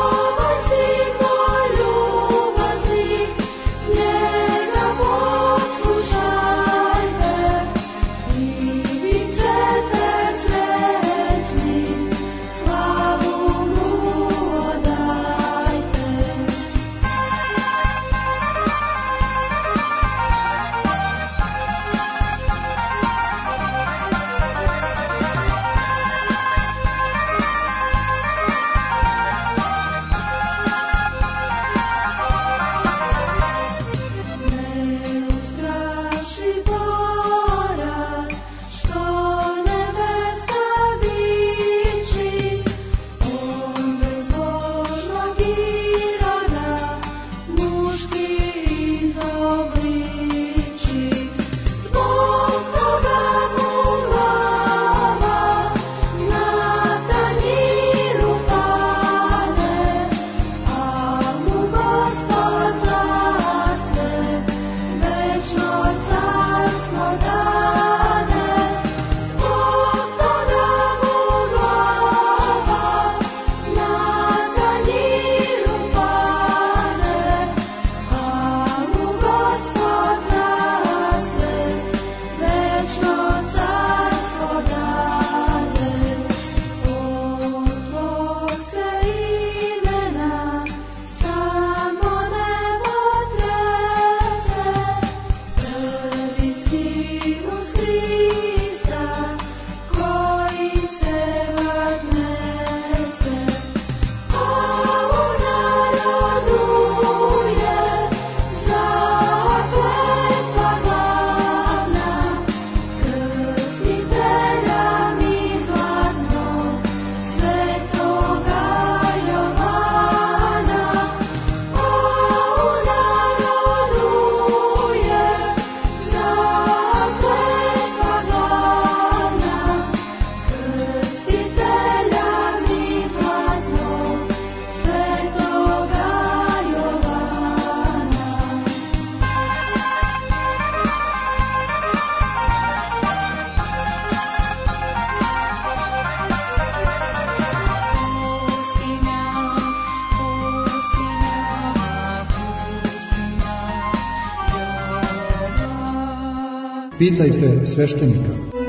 Pitajte sveštenika.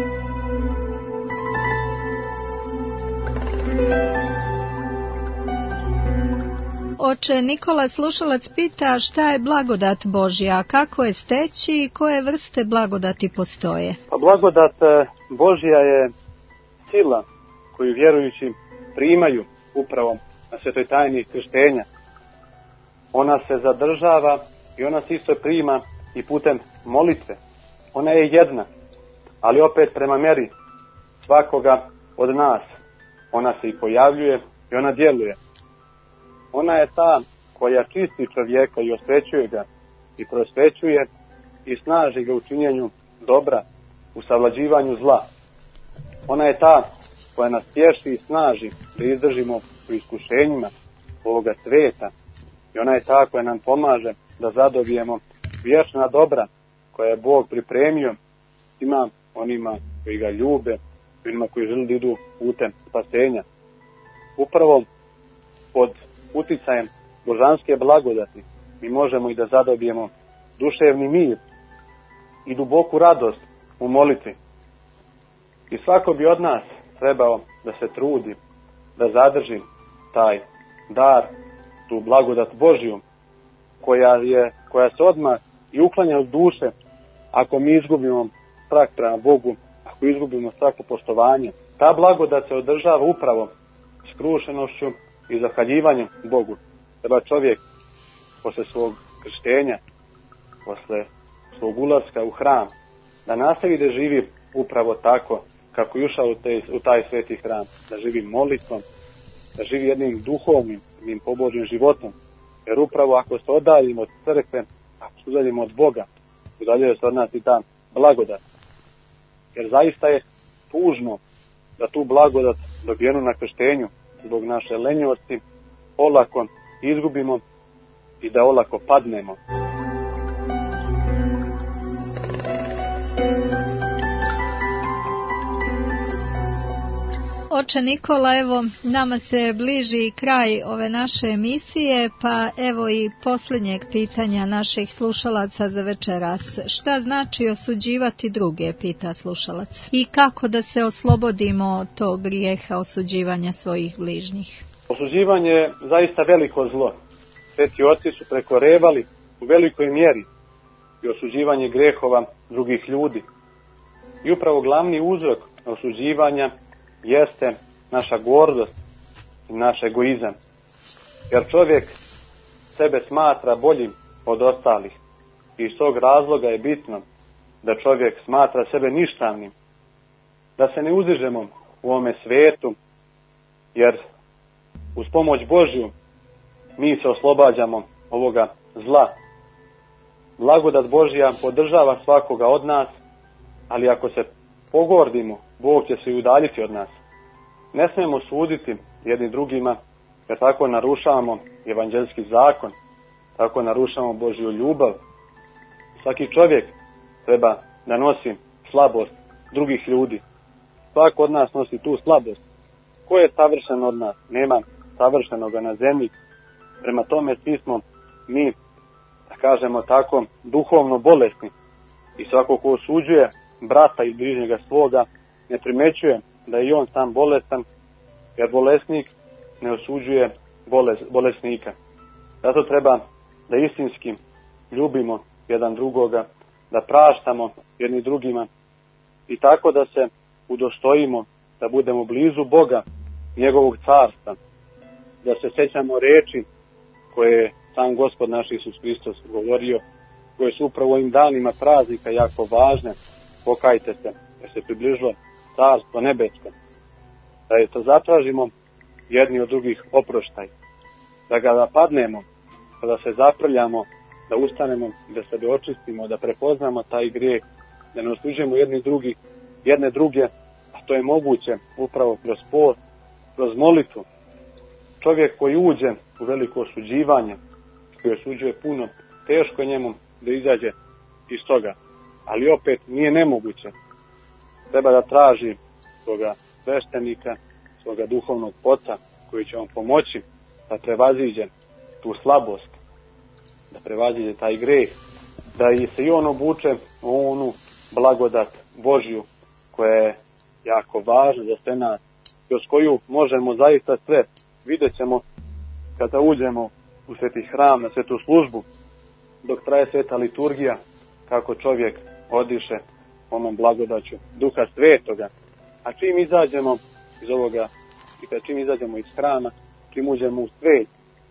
Oče Nikola, slušalac pita šta je blagodat Božja, kako je steći i koje vrste blagodati postoje? Pa blagodat Božja je sila koju vjerujući primaju upravo na svetoj tajni krštenja. Ona se zadržava i ona se isto prima i putem molitve. Ona je jedna, ali opet prema meri svakoga od nas. Ona se i pojavljuje i ona djeluje. Ona je ta koja čisti čovjeka i osvećuje ga i prosvećuje i snaži ga u činjenju dobra, u savlađivanju zla. Ona je ta koja nas tješi i snaži da izdržimo u iskušenjima ovoga sveta. I ona je ta koja nam pomaže da zadobijemo vječna dobra koja je Bog pripremio svima onima koji ga ljube, onima koji žele da idu putem spasenja. Upravo pod uticajem božanske blagodati mi možemo i da zadobijemo duševni mir i duboku radost u molitvi. I svako bi od nas trebao da se trudi, da zadrži taj dar, tu blagodat Božju, koja, je, koja se odmah i uklanja od duše ako mi izgubimo strah prema Bogu, ako izgubimo strah po poštovanju. Ta blagodat se održava upravo skrušenošću i zahvaljivanjem Bogu. Treba čovjek posle svog krštenja, posle svog ulaska u hram, da nastavi da živi upravo tako kako je ušao u, te, u taj sveti hram, da živi molitvom, da živi jednim duhovnim, jednim pobožnim životom. Jer upravo ako se odaljimo od crkve, ako se udaljimo od Boga, udaljuje se od nas i ta blagodat. Jer zaista je tužno da tu blagodat dobijenu na krštenju zbog naše lenjosti olako izgubimo i da olako padnemo. Oče Nikola, evo, nama se bliži kraj ove naše emisije, pa evo i posljednjeg pitanja naših slušalaca za večeras. Šta znači osuđivati druge, pita slušalac. I kako da se oslobodimo od tog grijeha osuđivanja svojih bližnjih? Osuđivanje je zaista veliko zlo. Sveti oci su prekorevali u velikoj mjeri i osuđivanje grehova drugih ljudi. I upravo glavni uzrok osuđivanja jeste naša gordost i naš egoizam. Jer čovjek sebe smatra boljim od ostalih. I iz tog razloga je bitno da čovjek smatra sebe ništavnim. Da se ne uzižemo u ovome svijetu, jer uz pomoć Božju mi se oslobađamo ovoga zla. Blagodat Božja podržava svakoga od nas, ali ako se pogordimo, Bog će se i udaljiti od nas. Ne smijemo suditi jedni drugima, jer tako narušavamo evanđelski zakon, tako narušavamo Božju ljubav. Svaki čovjek treba da nosi slabost drugih ljudi. Svako od nas nosi tu slabost. Ko je savršen od nas? Nema savršenoga na zemlji. Prema tome svi smo mi, da kažemo tako, duhovno bolesni. I svako ko osuđuje brata i bližnjega svoga, ne primećuje da je i on sam bolestan, jer bolesnik ne osuđuje boles, bolesnika. Zato treba da istinski ljubimo jedan drugoga, da praštamo jedni drugima i tako da se udostojimo da budemo blizu Boga, njegovog carstva, da se sećamo reči koje je sam Gospod naš Isus Hristos govorio, koje su upravo ovim danima praznika jako važne. Pokajte se, jer se približilo carstvo nebesko. Da je to zatražimo jedni od drugih oproštaj. Da ga napadnemo, da se zaprljamo, da ustanemo, da sebe očistimo, da prepoznamo taj grijeh, da ne osuđujemo jedni drugi, jedne druge, a to je moguće upravo kroz post, kroz molitvu. Čovjek koji uđe u veliko osuđivanje, koji osuđuje puno, teško je njemu da izađe iz toga. Ali opet nije nemoguće. Treba da traži svoga sveštenika, svoga duhovnog oca koji će vam pomoći da prevaziđe tu slabost, da prevaziđe taj greh, da i se i on obuče u onu blagodat Božju koja je jako važna za sve nas, kroz koju možemo zaista sve. Vidjet ćemo kada uđemo u sveti hram, na svetu službu, dok traje sveta liturgija, kako čovjek odiše onom blagodaću Duha Svetoga. A čim izađemo iz ovoga, i kad čim izađemo iz hrama, čim uđemo u svet,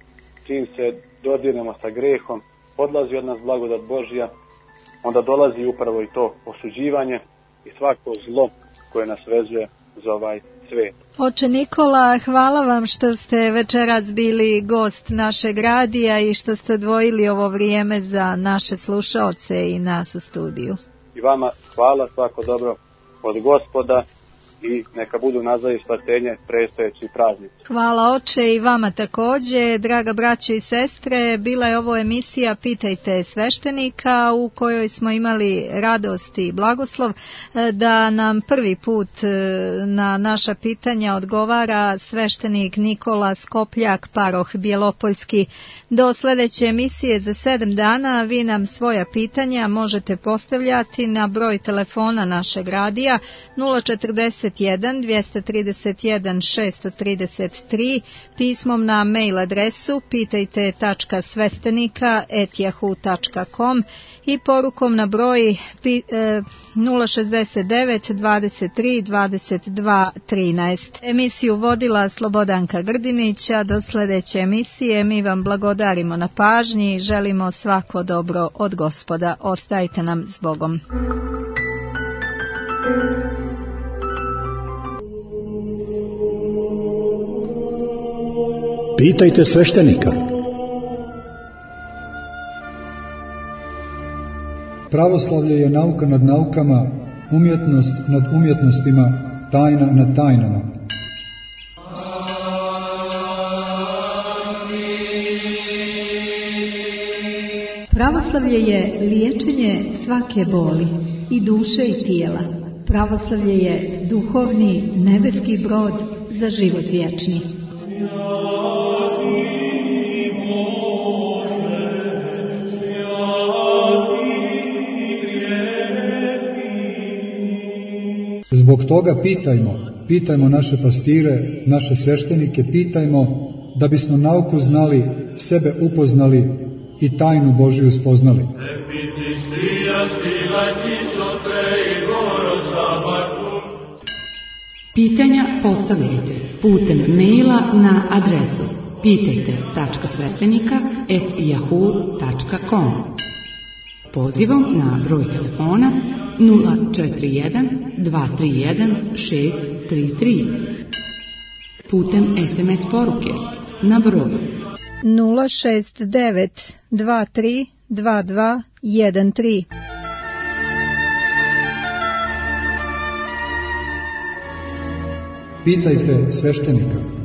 čim se dodirnemo sa grehom, odlazi od nas blagodat Božja, onda dolazi upravo i to osuđivanje i svako zlo koje nas vezuje za ovaj svet. Oče Nikola, hvala vam što ste večeras bili gost našeg radija i što ste odvojili ovo vrijeme za naše slušaoce i nas u studiju. I vama hvala, svako dobro od Gospoda i neka budu nazad i spasenje predstojeći praznici. Hvala oče i vama također, draga braćo i sestre. Bila je ovo emisija Pitajte sveštenika u kojoj smo imali radost i blagoslov da nam prvi put na naša pitanja odgovara sveštenik Nikola Skopljak, paroh Bjelopoljski. Do sljedeće emisije za sedam dana vi nam svoja pitanja možete postavljati na broj telefona našeg radija nula četrdeset jedan dvjesto trideset jedan šesto trideset tri, pismom na mail adresu pitajte tačka svestenika et yahoo tačka com i porukom na broj nula šezdeset devet dvadeset tri dvadeset dva trinaest. Emisiju vodila Slobodanka Grdinića. Do sljedeće emisije mi vam blagodarimo na pažnji i želimo svako dobro od Gospoda. Ostajte nam s Bogom. Pitajte sveštenika. Pravoslavlje je nauka nad naukama, umjetnost nad umjetnostima, tajna nad tajnama. Amin. Pravoslavlje je liječenje svake boli, i duše i tijela. Pravoslavlje je duhovni nebeski brod za život vječni. Zbog toga pitajmo, pitajmo naše pastire, naše sveštenike, pitajmo da bismo nauku znali, sebe upoznali i tajnu Božiju spoznali. Pitanja postavljajte putem maila na adresu pitajte tačka sveštenika et yahoo tačka com. Pozivom na broj telefona nula četiri jedan dva tri jedan šest tri tri. Putem es em es poruke na broj nula šest devet dva tri dva dva jedan tri. Pitajte sveštenika.